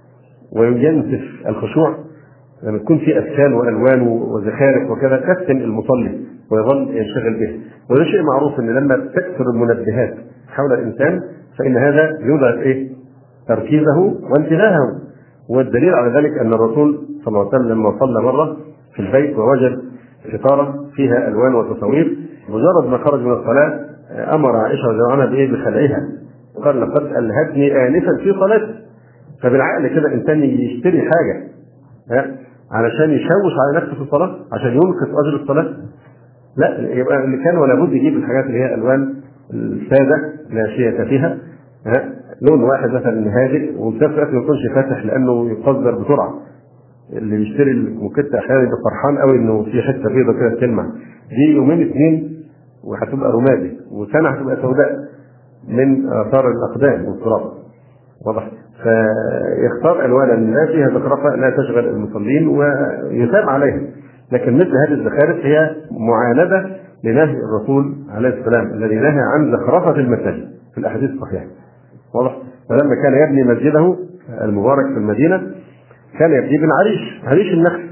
وينسف الخشوع لما تكون في أشكال وألوان وزخارف وكذا تفتن المصلي ويظل ينشغل به. وده شيء معروف أن لما تكثر المنبهات حول الإنسان فإن هذا يضعف تركيزه وانتباهه. والدليل على ذلك أن الرسول صلى الله عليه وسلم لما صلى مرة في البيت ووجد ستارة فيها ألوان وتصاوير، مجرد ما خرج من الصلاة أمر عائشة رضي الله عنها بخلعها، قال لقد ألهتني آنفا في صلاتي. فبالعقل كده إنسان يشتري حاجة علشان يشوش على نفسه في الصلاة عشان ينقص أجر الصلاة؟ لا، يبقى اللي كان ولا بد يجيب الحاجات اللي هي ألوان السادة لا شيء فيها، لون واحد مثلا هادئ وفي نفس الوقت ما يكونش فاتح لأنه يقدر بسرعة. اللي بيشتري الموكيت أحيانا يبقى فرحان قوي إنه في حتة بيضة كده تلمع، دي يومين اثنين وهتبقى رمادي، وسنة هتبقى سوداء من آثار الأقدام والتراب، واضح. فيختار ألوانا لا فيها زخرفة لا تشغل المصلين ويثاب عليها. لكن مثل هذه الزخارف هي معاندة لنهي الرسول عليه السلام الذي نهى عن زخرفة المساجد في الأحاديث الصحيحة، واضح. ولما كان يبني مسجده المبارك في المدينة كان يبني بالعريش، عريش النخل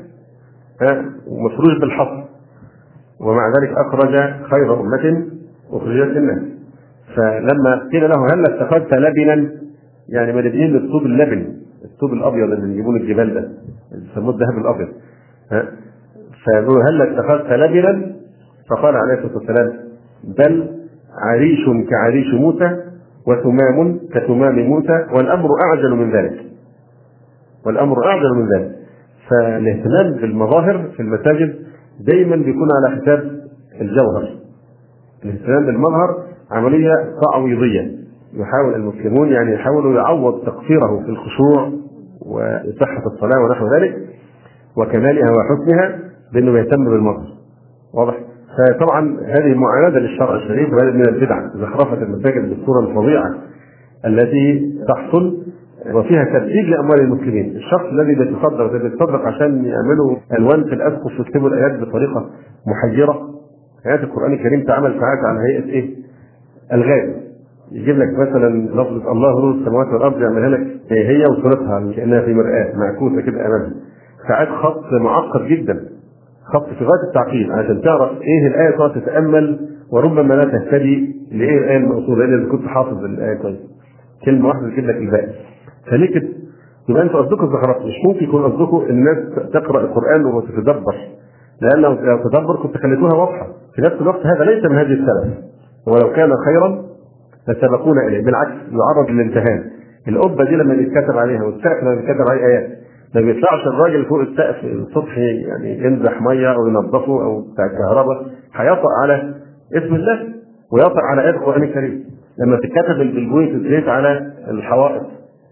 ومفروش بالحصى، ومع ذلك أخرج خير أمة أخرجت الناس. فلما قيل له هل اتخذت لبنا، يعني ملبنين بالطوب اللبن، الطوب الأبيض اللي يجيبون الجبال ده يسموه الذهب الأبيض، فقالوا هل اتخذت لبنا؟ فقال عليه الصلاة والسلام بل عريش كعريش موسى وثمام كثمام موسى والأمر أعجل من ذلك، والأمر أعجل من ذلك. فالاهتمام بالمظاهر في المساجد دايما بيكون على حساب الجوهر. الاهتمام بالمظهر عملية تعويضية، يحاول المسلمون يعني يحاولوا يعوض تقصيره في الخشوع وصحة الصلاة ونحو ذلك وكمالها وحسنها بأنه يهتم بالمظهر، واضح. فطبعا هذه معاندة للشرع الشريف وهذه من البدع، زخرفة المساجد بالصورة الفظيعة التي تحصل وفيها تبديد لأموال المسلمين. الشخص الذي بيتصدق عشان يعملوا ألوان في الأسقف ويكتبوا الآيات بطريقة محيرة. آيات القرآن الكريم تعمل ساعات على هيئة ألغاز، يجيب لك مثلا لفظة الله نور السماوات والأرض يعملها لك هي وصورتها كأنها في مرآة معكوسة كده أمامها، ساعات خط معقد جدا، خط في غاية التعقيد عشان تعرف إيه الآية تقعد تتأمل وربما لا تهتدي لإيه الآية المقصودة إلا إذا كنت حافظ الآية كويس، كلمة واحدة تجيب لك الباقي. فليه كده؟ يبقى أنتوا قصدكم الزخرفة، مش ممكن يكون قصدكم الناس تقرأ القرآن وتتدبر، لأن لو تدبر كنت خليتوها واضحة. في نفس الوقت هذا ليس من هذه السلف، ولو كان خيرا لسبقونا إليه، بالعكس يعرض للامتهان. القبة دي لما يتكتب عليها والسقف لما يتكتب عليه آيات ما بيطلعش الراجل فوق السقف السطح يعني ينزح مية أو ينظفه أو بتاع الكهرباء، هيطأ على اسم الله ويطأ على آيات القرآن الكريم. لما تتكتب بالبوية الزيت على الحوائط،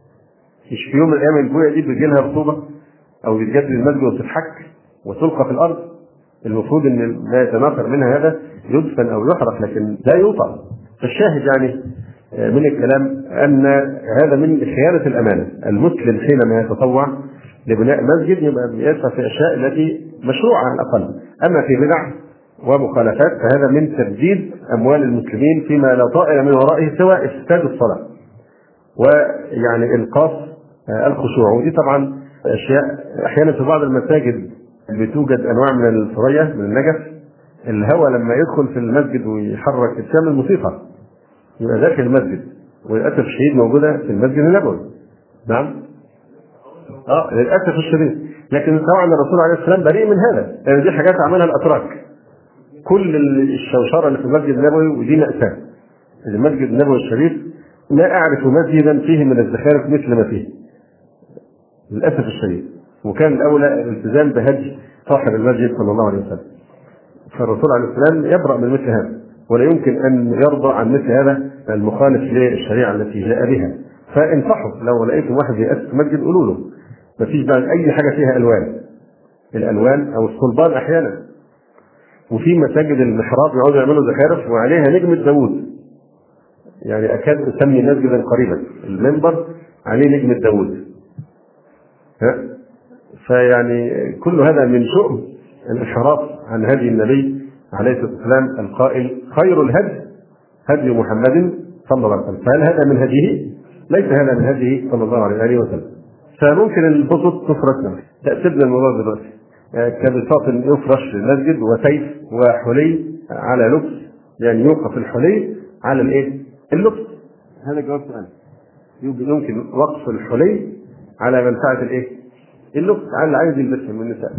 مش في يوم من الأيام البوية دي بيجي لها رطوبة أو يتجدد المسجد وتتحك وتلقى في الأرض؟ المفروض أن ما يتناثر منها هذا يدفن أو يحرق لكن لا يوطأ. فالشاهد يعني من الكلام أن هذا من خيانة الأمانة. المسلم حينما يتطوع لبناء مسجد يبقى بيسعى في الأشياء التي مشروعة على الأقل، أما في بدع ومخالفات فهذا من تبديد أموال المسلمين فيما لا طائل من ورائه سوى إفساد الصلاة ويعني إنقاص الخشوع. ودي طبعا أشياء أحيانا في بعض المساجد بتوجد أنواع من الثريا من النجف الهواء لما يدخل في المسجد ويحرك بتعمل موسيقى، يبقى داخل المسجد. وللاسف الشديد موجوده في المسجد النبوي. نعم. للاسف الشديد. لكن طبعا الرسول عليه السلام بريء من هذا، لان دي حاجات عملها الاتراك. كل الشوشره اللي في المسجد النبوي، ودي مأساة. المسجد النبوي الشريف لا اعرف مسجدا فيه من الزخارف مثل ما فيه، للاسف الشديد. وكان الاولى الالتزام بهدي صاحب المسجد صلى الله عليه وسلم. فالرسول عليه السلام يبرأ من مثل هذا، ولا يمكن ان يرضى عن مثل هذا المخالف للشريعه التي جاء بها. فانصحوا، لو لقيتم واحد يأسس مسجد قولوا له مفيش بقى اي حاجه فيها الالوان او الصلبان احيانا. وفي مساجد المحراب يقعدوا يعملوا زخارف وعليها نجمه داوود، يعني اكاد اسمي مسجدا قريبا المنبر عليه نجمه داوود. فيعني كل هذا من شؤم الانحراف عن هدي النبي عليه الصلاه والسلام القائل خير الهدي هدي محمد صلى الله عليه وسلم. فهل هذا من هديه؟ ليس هذا من هديه صلى الله عليه وسلم. فممكن البسط تفرش، تأسبنا الموضوع دلوقتي كبساط يفرش للمسجد وسيف وحلي على لبس، يعني يوقف الحلي على اللبس. هذا جواب سؤال. يمكن وقف الحلي على منفعة اللبس على اللي عايز يلبسه من النساء.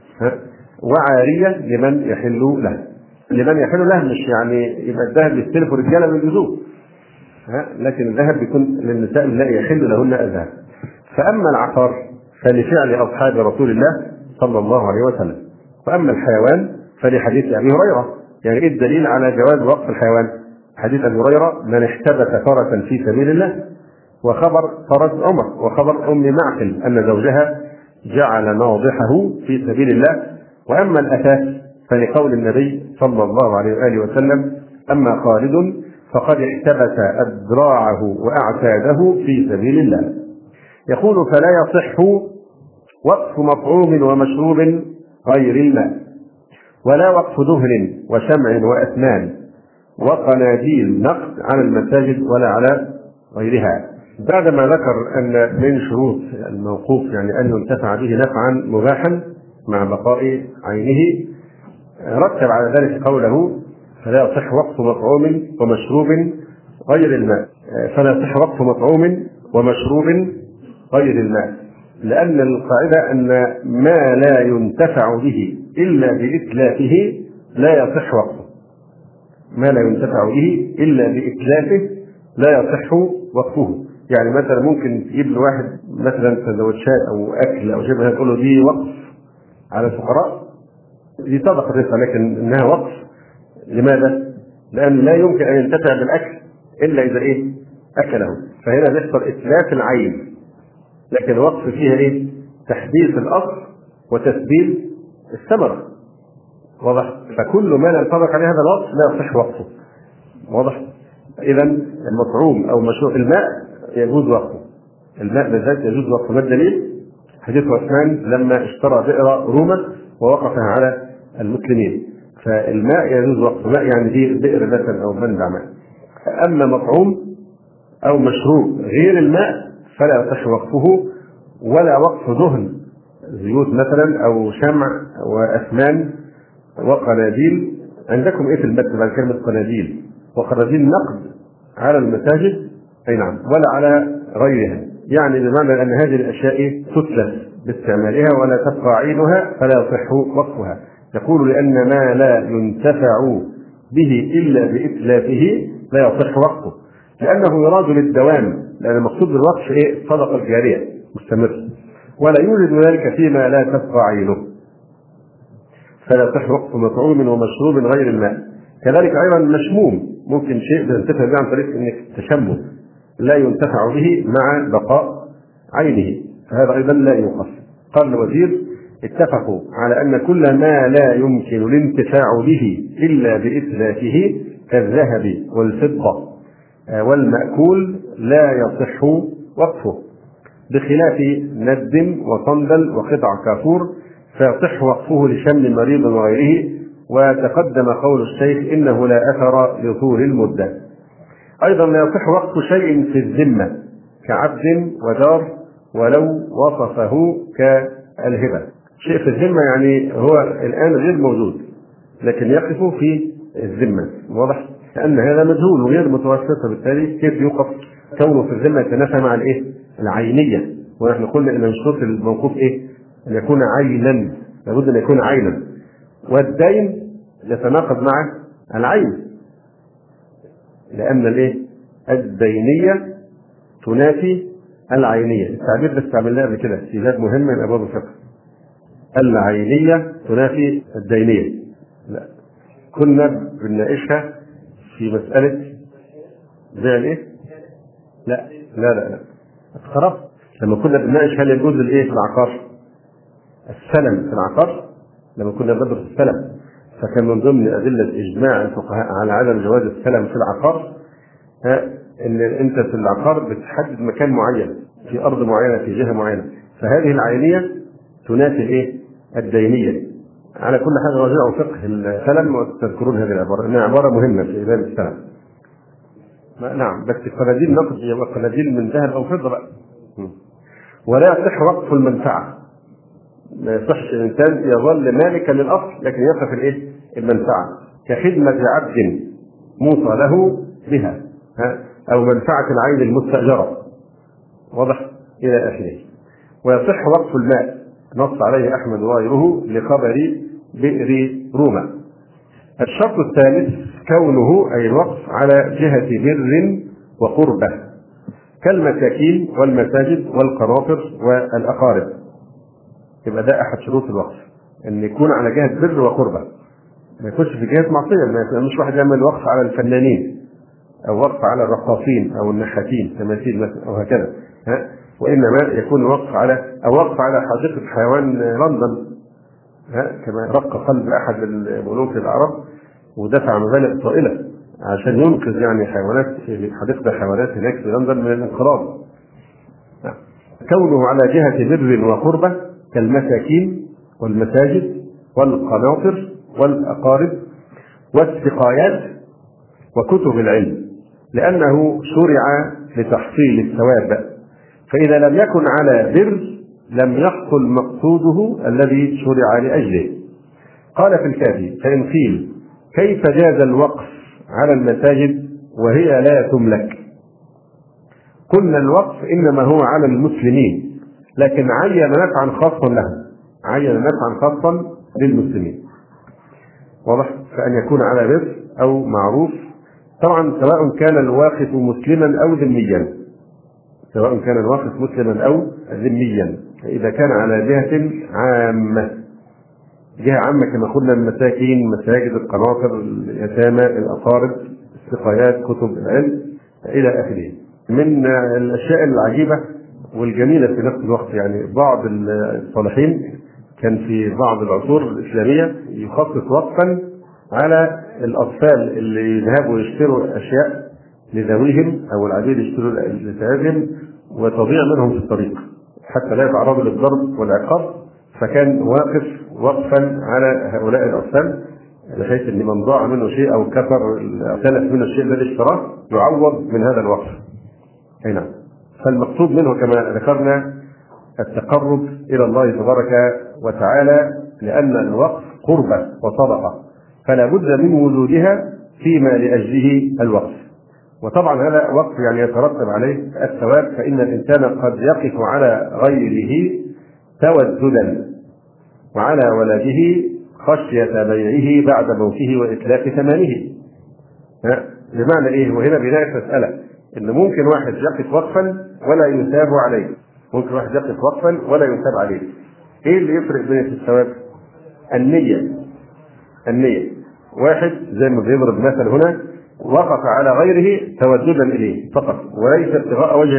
وعارية لمن يحل له. لمن يحل له مش يعني يبقى الذهب يستلف الرجاله بالجذوب، لكن الذهب بيكون للنساء لا يحل لهن الذهب. فاما العقار فلفعل اصحاب رسول الله صلى الله عليه وسلم. واما الحيوان فلحديث ابي هريره. يعني ايه الدليل على جواز وقف الحيوان؟ حديث ابي هريره من احتبس فرسا في سبيل الله، وخبر فرس عمر، وخبر ام معقل ان زوجها جعل ناضحه في سبيل الله. واما الاثاث فلقول النبي صلى الله عليه واله وسلم اما خالد فقد احتبس اذراعه واعتاده في سبيل الله. يقول فلا يصح وقف مطعوم ومشروب غير الماء، ولا وقف دهن وشمع واثمان وقناديل نقد على المساجد ولا على غيرها. بعدما ذكر ان من شروط الموقوف يعني ان ينتفع به نفعا مباحا مع بقاء عينه، رتب على ذلك قوله فلا يصح وقف مطعوم ومشروب غير الماء. فلا يصح وقف مطعوم ومشروب غير الماء، لأن القاعدة أن ما لا ينتفع به إلا بإتلافه لا يصح وقفه. ما لا ينتفع به إلا بإتلافه لا يصح وقفه. يعني مثلا ممكن تجيب لواحد مثلا سندوتشات أو أكل أو شبه، تقول له دي وقف على الفقراء، دي صدقة رزق، لكن إنها وقف. لماذا؟ لأن لا يمكن أن ينتفع بالأكل إلا إذا أكله. فهنا بيحصل إتلاف العين، لكن الوقف فيها تحديث الأصل وتسبيل الثمرة. واضح؟ فكل ما لا ينطبق عليه هذا الوقف لا يصح وقفه. واضح؟ إذا المطعوم أو مشروب الماء يجوز وقفه. الماء بالذات يجوز وقفه. ما الدليل؟ حديث عثمان لما اشترى بئر روما ووقفها على المسلمين. فالماء يجوز وقفه. ماء يعني دي بئر مثلا أو منبع ماء. أما مطعوم أو مشروب غير الماء فلا يصح وقفه، ولا وقف دهن زيوت مثلا أو شمع وأثمان وقناديل. عندكم في المتن بعد كلمة قناديل؟ وقناديل نقد على المساجد، أي نعم، ولا على غيرها. يعني بمعنى أن هذه الأشياء تتلف باستعمالها ولا تبقى عينها فلا يصح وقفها. يقول لأن ما لا ينتفع به إلا بإتلافه لا يصح وقفه، لأنه يراد للدوام، لأن المقصود بالوقف الصدقة الجارية مستمر، ولا يوجد ذلك فيما لا تبقى عينه. فلا يصح وقف مطعوم ومشروب غير الماء. كذلك أيضا مشموم، ممكن شيء تنتفع به عن طريق انك التشمم لا ينتفع به مع بقاء عينه، فهذا أيضا لا يوقف. قال الوزير اتفقوا على أن كل ما لا يمكن الانتفاع به إلا بإتلافه كالذهب والفضة والمأكول لا يصح وقفه، بخلاف ند وصندل وقطع كافور فيصح وقفه لشم مريض وغيره. وتقدم قول الشيخ إنه لا أثر لطول المدة. أيضا لا يصح وقف شيء في الذمة كعبد ودار ولو وصفه كالهبة. شيء في الذمة يعني هو الآن غير موجود، لكن يقف في الذمة. واضح؟ لأن هذا مجهول وغير متوسط، فبالتالي كيف يوقف كونه في الذمة يتنافى مع الإيه؟ العينية. ونحن قلنا إن من شروط الموقوف إيه؟ أن يكون عينا، لابد أن يكون عينا، والدين يتناقض مع العين، لأن الإيه؟ الدينية تنافي العينية. التعبير ده استعملناه قبل كده في باب مهم من أبواب الفقه. العينية تنافي الدينية. لا، كنا بنناقشها في مسألة بيع الإيه؟ لا لا لا لا، اخترت لما كنا بنناقش هل يجوز الإيه في العقار؟ السلم في العقار، لما كنا بندرس السلم، فكان من ضمن أدلة إجماع الفقهاء على عدم جواز السلم في العقار ان انت في العقار بتحدد مكان معين في ارض معينه في جهه معينه، فهذه العينيه تنافي الايه؟ الدينيه. على كل حال راجعوا فقه السلم وتذكرون هذه العباره، انها عباره مهمه في باب السلم. نعم، بس القناديل نقد يبقى قناديل من ذهب او فضه بقى. ولا يصح وقف المنفعه، ما يصحش الانسان يظل مالكا للاصل لكن يقف الايه؟ المنفعه، كخدمه عبد موصى له بها أو منفعة العين المستأجرة. واضح؟ إلى آخره. ويصح وقف الماء، نص عليه أحمد وغيره لخبر بئر روما. الشرط الثالث كونه أي الوقف على جهة بر وقربة، كالمساكين والمساجد والقناطر والأقارب. يبقى ده أحد شروط الوقف، أن يكون على جهة بر وقربة، ما يكونش في جهة معصية. مش واحد يعمل وقف على الفنانين أو وقف على الرقاصين أو النحاتين تماثيل مثلا أو هكذا، وإنما يكون وقف على حديقة حيوان لندن، كما رق قلب أحد الملوك العرب ودفع مبالغ طائلة عشان ينقذ يعني حيوانات في حديقة الحيوانات هناك في لندن من الانقراض. كونه على جهة بر وقربة كالمساكين والمساجد والقناطر والأقارب والسقايات وكتب العلم، لأنه شرع لتحصيل الثواب، فإذا لم يكن على بر لم يحصل مقصوده الذي شرع لأجله. قال في الكافي: فإن قيل كيف جاز الوقف على المساجد وهي لا تملك؟ قلنا الوقف إنما هو على المسلمين، لكن عين نفعا خاصا لهم، عين نفعا خاصا للمسلمين. واضح؟ فأن يكون على بر أو معروف، طبعا سواء كان الواقف مسلما أو ذميا، سواء كان الواقف مسلما أو ذميا، إذا كان على جهة عامة، جهة عامة كما قلنا: المساكين، مساجد، القناطر، اليتامى، الأقارب، السقايات، كتب العلم إلى آخره. من الأشياء العجيبة والجميلة في نفس الوقت، يعني بعض الصالحين كان في بعض العصور الإسلامية يخصص وقفا على الأطفال اللي يذهبوا يشتروا أشياء لذويهم أو العبيد يشتروا لذويهم وتضيع منهم في الطريق حتى لا يتعرضوا للضرب والعقاب، فكان واقف وقفا على هؤلاء الأطفال بحيث أن من ضاع منه شيء أو كسر تلف منه الشيء الذي اشتراه يعوض من هذا الوقف. أي نعم. فالمقصود منه كما ذكرنا التقرب إلى الله تبارك وتعالى، لأن الوقف قربة وصدقة، فلا بد من وجودها فيما لأجله الوقف. وطبعا هذا وقف يعني يترتب عليه الثواب، فإن الإنسان قد يقف على غيره توددا وعلى ولده خشية بيعه بعد موته وإتلاف ثمنه. بمعنى إيه؟ وهنا بداية مسألة إن ممكن واحد يقف وقفا ولا يثاب عليه، ممكن واحد يقف وقفا ولا يثاب عليه. إيه اللي يفرق بين الثواب؟ النية. واحد زي ما بيضرب مثل هنا وقف على غيره توددا إليه فقط، وليس ابتغاء وجه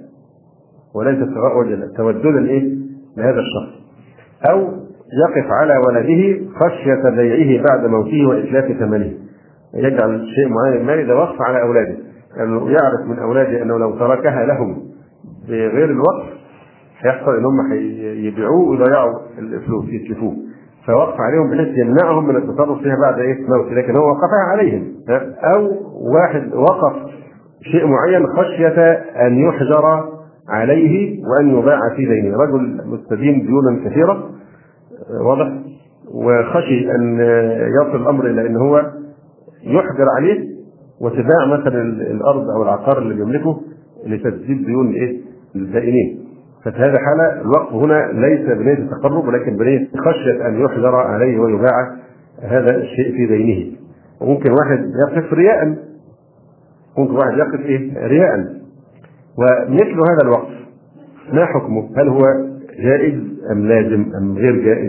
الله، توددا إيه؟ لهذا الشخص. أو يقف على ولده خشية بيعه بعد موته وإتلاف ثمنه، يجعل شيء معين المال ده وقف على أولاده، لأنه يعرف من أولاده أنه لو تركها لهم بغير الوقف هيحصل إنهم يبيعوه ويضيعوا الفلوس يتلفوه، فوقف عليهم بحيث يمنعهم من التصرف فيها بعد موت، لكن هو وقفها عليهم. أو واحد وقف شيء معين خشية أن يحجر عليه وأن يباع في دينه، رجل مستدين ديونا كثيرة، واضح، وخشي أن يصل الأمر إلى أن هو يحجر عليه وتباع مثلا الأرض أو العقار اللي بيملكه لتسديد ديون الدائنين، ففي هذه الحالة الوقف هنا ليس بنية التقرب ولكن بنية خشية أن يحجر عليه ويباع هذا الشيء في دينه. وممكن واحد يقف رياء، ممكن واحد يقف رياء. ومثل هذا الوقف ما حكمه؟ هل هو جائز أم لازم أم غير جائز؟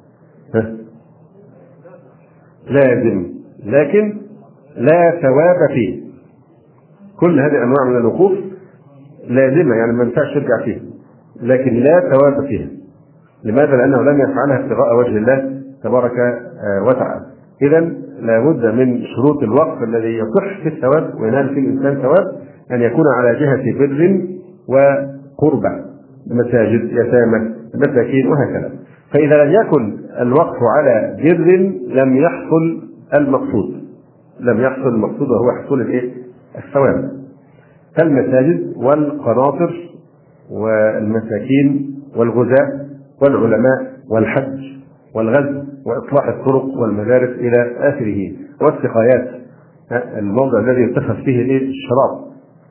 لازم، لكن لا ثواب فيه. كل هذه أنواع من الوقوف لازمة، يعني ما ينفعش يرجع فيها، لكن لا ثواب فيها. لماذا؟ لأنه لم يفعلها ابتغاء وجه الله تبارك وتعالى. إذا لابد من شروط الوقف الذي يصح في الثواب وينال فيه الإنسان ثواب أن يكون على جهة بر وقربة، مساجد، يتامى، مساكين، وهكذا. فإذا لم يكن الوقف على بر لم يحصل المقصود، لم يحصل المقصود وهو حصول الثواب. كالمساجد والقناطر والمساكين والغزاة والعلماء والحج والغزو وإصلاح الطرق والمدارس إلى آخره، والسقايات، الموضع الذي يتخذ فيه الشراب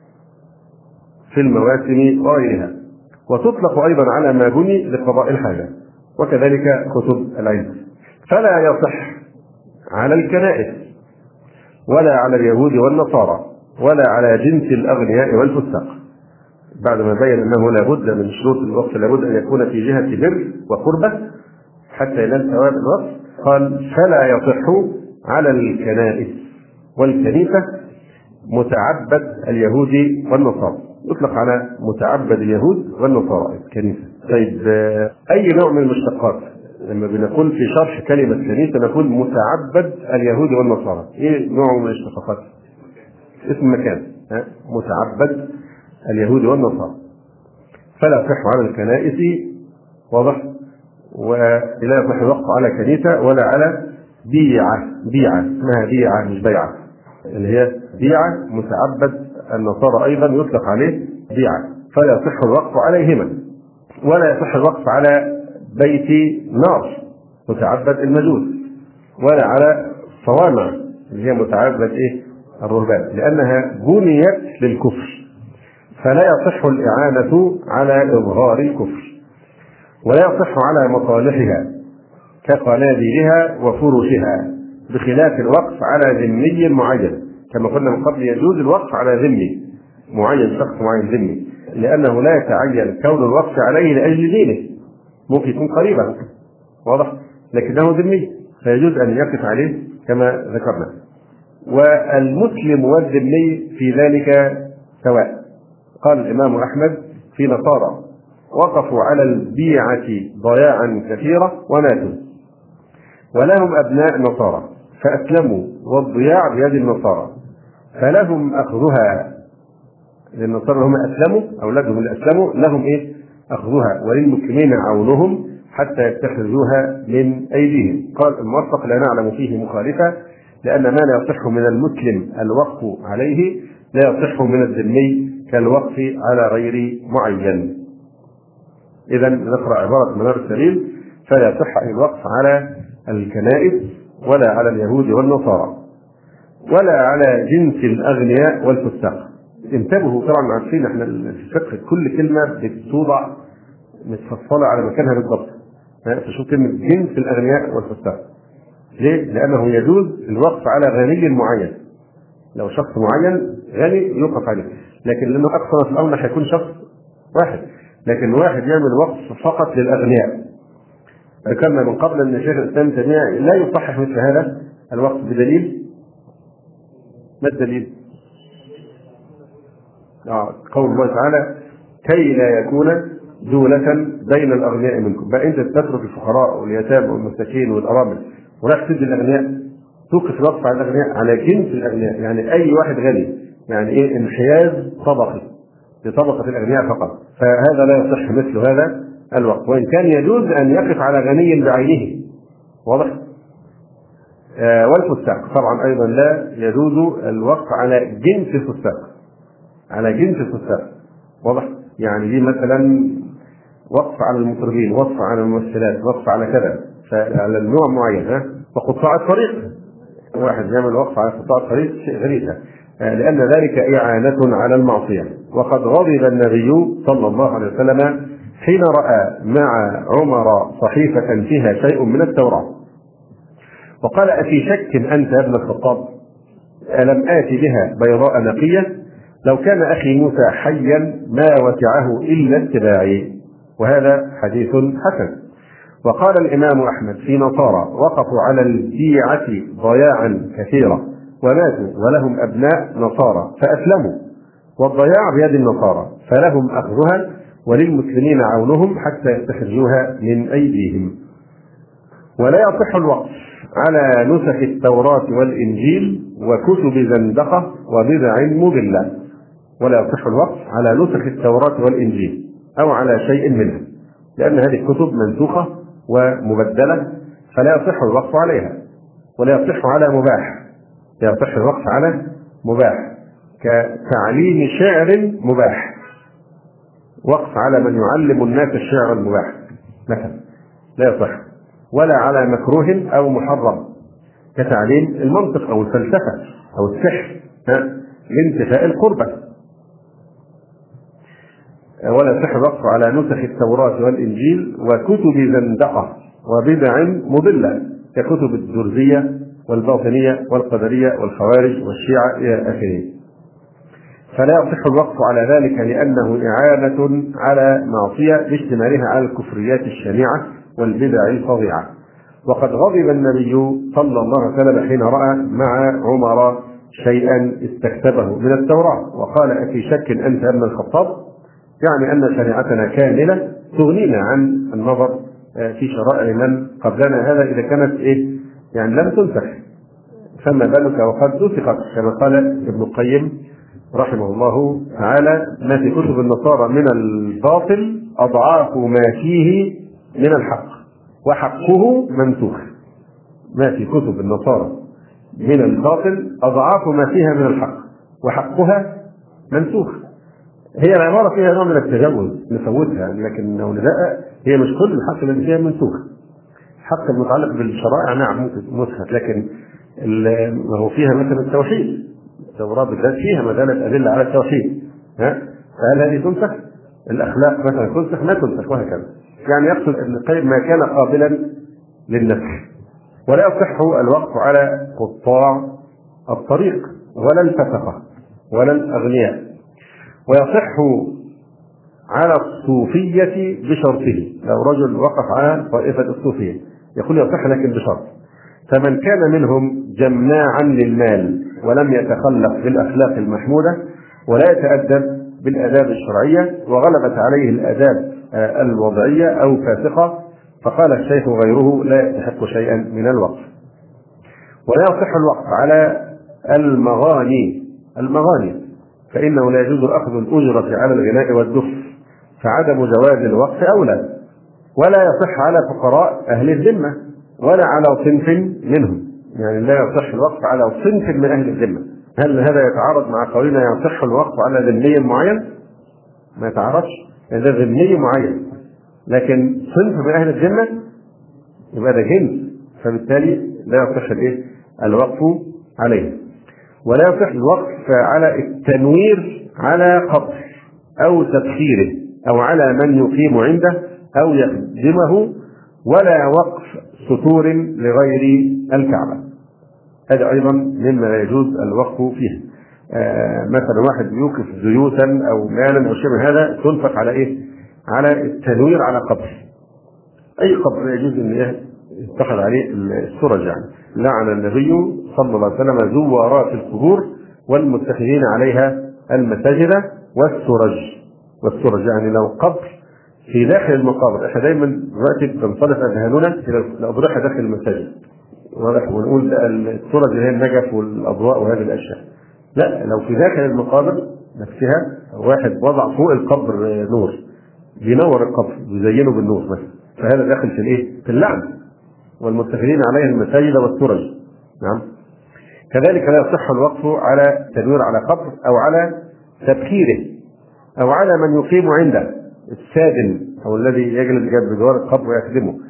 في المواسم وغيرها. وتطلق أيضا على ما بني لقضاء الحاجة، وكذلك كتب العلم. فلا يصح على الكنائس ولا على اليهود والنصارى ولا على جنس الأغنياء والفساق، بعد ما بين أنه لا بد من شروط الوقف، لا بد أن يكون في جهة بر وقربة حتى ينال ثواب الوقف. قال فلا يصح على الكنائس والكنيسة متعبد اليهود والنصارى. يطلق على متعبد اليهود والنصارى الكنيسة. طيب أي نوع من المشتقات؟ لما بنقول في شرح كلمة كنيسة نقول متعبد اليهود والنصارى، إيه نوع من الاشتقاقات؟ اسم مكان، متعبد اليهود والنصارى. فلا يصح على الكنائس، واضح، ولا يصح الوقف على كنيسة ولا على بيعة اسمها بيعة مش بيعة، اللي هي بيعة متعبد النصارى أيضا يطلق عليه بيعة، فلا يصح الوقف عليهما. ولا يصح الوقف على بيت نار متعبد المجوس، ولا على صوامع اللي هي متعبد الرهبان، لأنها بنيت للكفر، فلا يصح الإعانة على إظهار الكفر. ولا يصح على مصالحها كقناديلها وفروشها، بخلاف الوقف على ذمي معين. كما قلنا من قبل يجوز الوقف على ذمي معين، شخص معين ذمي، لأنه لا يتعين كون الوقف عليه لأجل دينه، ممكن يكون قريبا، واضح، لكنه ذمي فيجوز أن يقف عليه كما ذكرنا. والمسلم والذمي في ذلك سواء. قال الإمام أحمد في نصارى وقفوا على البيعة ضياعا كثيرة وماتوا، ولهم أبناء نصارى فأسلموا والضياع بيد النصارى فلهم أخذها، للنصارى هم أسلموا، أولادهم اللي أسلموا لهم أخذها، وللمسلمين عونهم حتى يتخذوها من أيديهم. قال الموفق لا نعلم فيه مخالفة، لأن ما لا يصح من المسلم الوقف عليه لا يصح من الذمي كالوقف على غير معين. إذا نقرأ عبارة منار السبيل: فلا يصح الوقف على الكنائس ولا على اليهود والنصارى ولا على جنس الأغنياء والفساق. انتبهوا، طبعا عارفين احنا في الفقه كل كلمة بتوضع متفصلة على مكانها بالضبط. فشوف كلمة جنس الأغنياء والفساق ليه؟ لأنه يجوز الوقف على غني معين، لو شخص معين غني يوقف عليه، لكن لأنه أكثر في الأول هيكون شخص واحد، لكن واحد يعمل وقف فقط للأغنياء. ذكرنا من قبل أن شيخ الإسلام تيمية لا يصحح مثل هذا الوقف بدليل. ما الدليل؟ قول الله تعالى: كي لا يكون دولة بين الأغنياء منكم. بقى أنت تترك الفقراء واليتامى والمساكين والأرامل وراح تدي الأغنياء، توقف الوقف على الأغنياء على جنس الأغنياء، يعني أي واحد غني، يعني انحياز طبقي لطبقة الأغنياء فقط، فهذا لا يصح مثل هذا الوقف، وإن كان يجوز أن يقف على غني بعينه، واضح. والفساق طبعا أيضا لا يجوز الوقف على جنس الفساق، على جنس الفساق، واضح. يعني دي مثلا وقف على المطربين، وقف على الممثلات، وقف على كذا، فعلى النوع معين. وقطاع الطريق، واحد يعمل وقف على قطاع الطريق شيء غريب، لأن ذلك إعانة على المعصية. وقد غضب النبي صلى الله عليه وسلم حين رأى مع عمر صحيفة فيها شيء من التوراة وقال: أفي شك أنت يا ابن الخطاب؟ ألم آت بها بيضاء نقية؟ لو كان أخي موسى حيا ما وسعه إلا اتباعي. وهذا حديث حسن. وقال الإمام أحمد في نصارى وقفوا على البيعة ضياعا كثيرا وماتوا ولهم أبناء نصارى فأسلموا، والضياع بيد النصارى فلهم أخذها وللمسلمين عونهم حتى يستخرجوها من أيديهم. ولا يصح الوقف على نسخ التوراة والإنجيل وكتب زندقة وبدع مضلة. ولا يصح الوقف على نسخ التوراة والإنجيل أو على شيء منها، لأن هذه الكتب منسوخة ومبدلة، فلا يصح الوقف عليها. ولا يصح على مباح، لا يصح الوقف على مباح كتعليم شعر مباح، وقف على من يعلم الناس الشعر المباح مثلا لا يصح. ولا على مكروه أو محرم كتعليم المنطق أو الفلسفة أو السحر لانتفاء القربة. ولا يصح الوقف على نسخ التوراة والإنجيل وكتب زندقة وبدع مضلة ككتب الدرزية والباطنية والقدرية والخوارج والشيعة إلى آخره. فلا يصح الوقف على ذلك لأنه إعانة على معصية باشتمالها على الكفريات الشنيعة والبدع الفظيعة. وقد غضب النبي صلى الله عليه وسلم حين رأى مع عمر شيئا استكتبه من التوراة وقال: أفي شك أنت يا ابن الخطاب؟ يعني أن شريعتنا كاملة تغنينا عن النظر في شرائع من قبلنا، هذا إذا كانت يعني لم تنسخ، فما بالك وقد نسخت، كما قال ابن القيم رحمه الله تعالى: ما في كتب النصارى من الباطل أضعاف ما فيه من الحق وحقه منسوخ. ما في كتب النصارى من الباطل أضعاف ما فيها من الحق وحقها منسوخ. هي العبارة فيها نوع من التجاوز نفوتها، لكن لو ندقق هي مش كل الحق الذي فيها منسوخ. الحق المتعلق بالشرائع نعم مسخت، لكن ما هو فيها مثلا التوحيد، التوراة بالذات فيها ما زالت أدلة على التوحيد، فهل هذه تنسخ؟ الأخلاق مثلا تنسخ ما تنسخ، وهكذا. يعني يقصد ابن القيم ما كان قابلا للنسخ. ولا يصح الوقف على قطاع الطريق ولا الفسقة ولا الأغنياء. ويصح على الصوفية بشرطه. لو رجل وقف على طائفة الصوفية يقول يصح لكن بشرط: فمن كان منهم جماعا للمال ولم يتخلق بالأخلاق المحمودة ولا يتأدب بالآداب الشرعية وغلبت عليه الآداب الوضعية أو فاسقة، فقال الشيخ غيره لا يستحق شيئا من الوقف. ولا يصح الوقف على المغاني فإنه لا يجوز أخذ الأجرة على الغناء والدف، فعدم جواز الوقف أولى. ولا يصح على فقراء أهل الذمة ولا على صنف منهم، يعني لا يصح الوقف على صنف من أهل الذمة. هل هذا يتعارض مع قولنا يصح الوقف على ذمي معين؟ ما يتعارضش، هذا ذمي معين، لكن صنف من أهل الذمة يبقى ده جنس، فبالتالي لا يصح الوقف عليه. ولا يصح الوقف على التنوير على قبر أو تبخيره أو على من يقيم عنده أو يخدمه، ولا وقف سطور لغير الكعبة، هذا أيضا مما لا يجوز الوقف فيه. مثلا واحد يوقف زيوتا أو مالا أو شيء من هذا تنفق على على التنوير على قبر. أي قبر لا يجوز أن يتخذ عليه السرج. يعني لعن النبي صلى الله عليه وسلم زوارات القبور والمتخذين عليها المساجد والسرج. يعني لو قبر في داخل المقابر، احنا دايما دلوقتي بنصرف اذهاننا الى الاضرحه داخل المساجد، ونقول السرج اللي هي النجف والاضواء وهذه الاشياء. لا، لو في داخل المقابر نفسها واحد وضع فوق القبر نور بينور القبر بيزينه بالنور مثلا، فهذا داخل في اللعن. والمتخذين عليه المساجد والسرج. نعم. كذلك لا يصح الوقف على تنوير على قبر او على تبخيره او على من يقيم عنده، السادن او الذي يجلس بجوار القبر ويخدمه،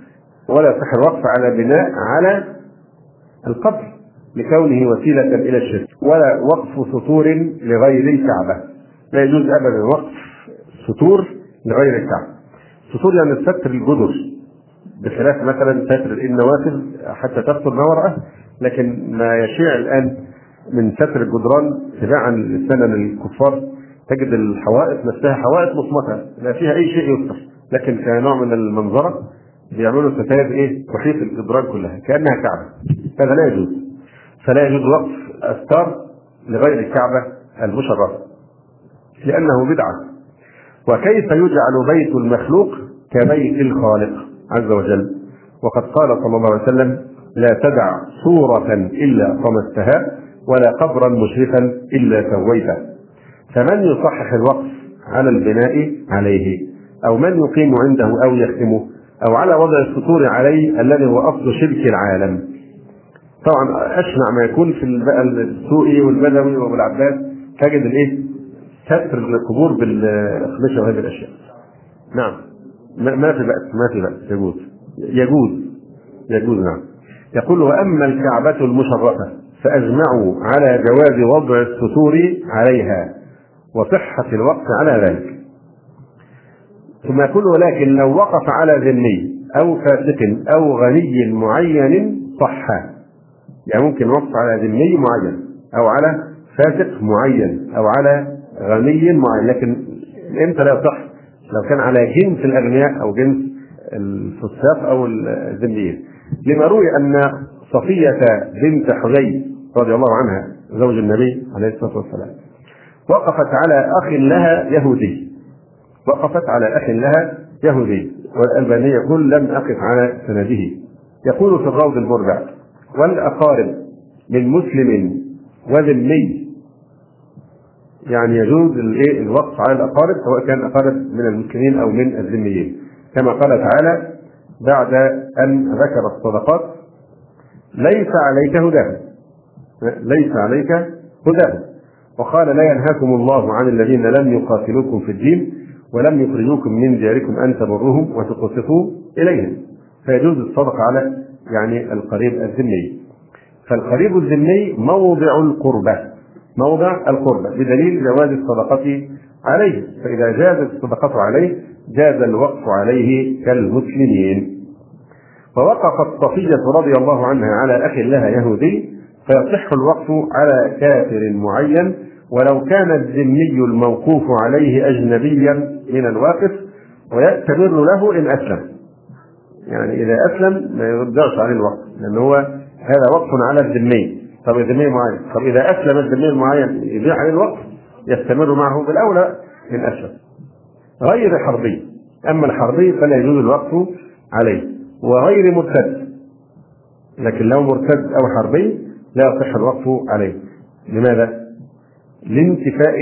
ولا يصح الوقف على بناء على القبر لكونه وسيلة إلى الشرك، ولا وقف سطور لغير الكعبة. لا يجوز أبدا وقف سطور لغير الكعبة. سطور يعني ستر الجدر، بخلاف مثلا ستر النوافذ حتى تستر ما وراءه، لكن ما يشيع الآن من ستر الجدران تباعا لسنن الكفار، تجد الحوائط نفسها حوائط مصمتة لا فيها أي شيء يستر، لكن كنوع من المنظرة بيعملوا ستائر تحيط الجدران كلها كأنها كعبة. هذا لا يجوز. فلا يجوز وقف أستار لغير الكعبة المشرفة لأنه بدعة. وكيف يجعل بيت المخلوق كبيت الخالق عز وجل؟ وقد قال صلى الله عليه وسلم: لا تدع صورة إلا طمستها ولا قبرا مشرفا إلا سويته. فمن يصحح الوقف على البناء عليه، أو من يقيم عنده أو يختمه، أو على وضع السطور عليه الذي هو أصل شرك العالم. طبعا أشنع ما يكون في السوقي والبدوي والعباس تجد ستر القبور بالأخمشة وهذه الأشياء. نعم، ما في بأس يجوز. نعم. يقول: وأما الكعبة المشرفة فأجمعوا على جواز وضع السطور عليها وصحة الوقف على ذلك. ثم يقول: ولكن لو وقف على ذمي أو فاسق أو غني معين صح. يعني ممكن وقف على ذمي معين أو على فاسق معين أو على غني معين، لكن امتى لا يصح؟ لو كان على جنس الأغنياء أو جنس الفساق أو الذميين. لما روي أن صفية بنت حيي رضي الله عنها زوج النبي عليه الصلاة والسلام وقفت على أخ لها يهودي، والألباني يقول: لم أقف على سنده. يقول في الروض المربع: والأقارب من مسلم وذمي، يعني يجوز الوقف على الأقارب سواء كان أقارب من المسلمين أو من الذميين، كما قال تعالى بعد أن ذكر الصدقات: ليس عليك هداهم. وقال: لا ينهاكم الله عن الذين لم يقاتلوكم في الدين ولم يخرجوكم من دياركم أن تبروهم وتقسطوا إليهم. فيجوز الصدقة على القريب الذمي. فالقريب الذمي موضع القربة بدليل جواز الصدقة عليه، فإذا جازت الصدقة عليه جاز الوقف عليه كالمسلمين. فوقفت صفية رضي الله عنها على أخ لها يهودي، فيصح الوقف على كافر معين ولو كان الذمي الموقوف عليه أجنبيا من الواقف، ويأتمر له إن أسلم. يعني إذا أسلم ما يرجعش عليه الوقف، لأن هو هذا وقف على الذمي. طب الذمي معين، طب إذا أسلم الذمي المعين يضيع عليه الوقف، يستمر معه بالأولى إن أسلم. غير حربي، أما الحربي فلا يجوز الوقف عليه، وغير مرتد. لكن لو مرتد أو حربي لا يصح الوقف عليه. لماذا؟ لانتفاء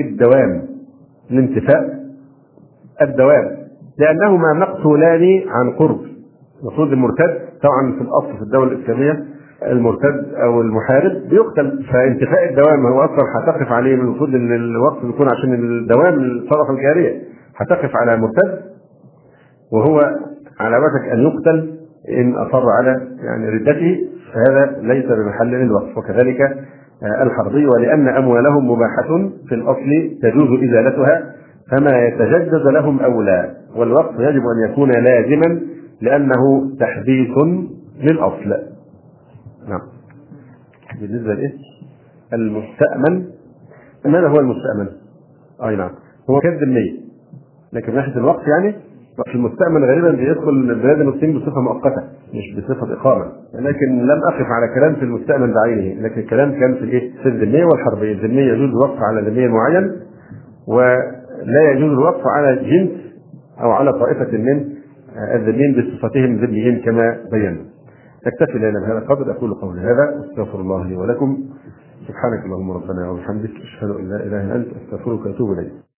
الدوام، لأنهما مقتولان عن قرب. المفروض المرتد طبعا في الأصل في الدولة الإسلامية المرتد أو المحارب بيقتل، فانتفاء الدوام هو أصلا هتقف عليه. المفروض أن الوقف يكون عشان الدوام الصدقة الجارية، هتقف على مرتد وهو على وشك أن يقتل إن أصر على ردته، فهذا ليس بمحل للوقف. وكذلك الحربي، ولأن أموالهم مباحة في الأصل تجوز إزالتها، فما يتجدد لهم أولى، والوقف يجب أن يكون لازما لأنه تحديث للأصل. نعم. بالنسبة المستأمن، ماذا هو المستأمن؟ أي نعم، هو كالذمي، لكن من ناحية الوقف في المستأمن غالبا بيدخل بلاد المسلمين بصفة مؤقتة مش بصفة إقامة. لكن لم أقف على كلام في المستأمن بعينه، لكن الكلام كان في الذمية والحربية. الذمية يجوز الوقف على ذمي معين، ولا يجوز الوقف على جنس أو على طائفة من الذميين بصفتهم ذميين كما بينا. نكتفي لنا بهذا القدر. أقول قولي هذا، أستغفر الله لي ولكم. سبحانك اللهم ربنا وبحمدك، أشهد أن لا إله إلا أنت، أستغفرك وأتوب إليك.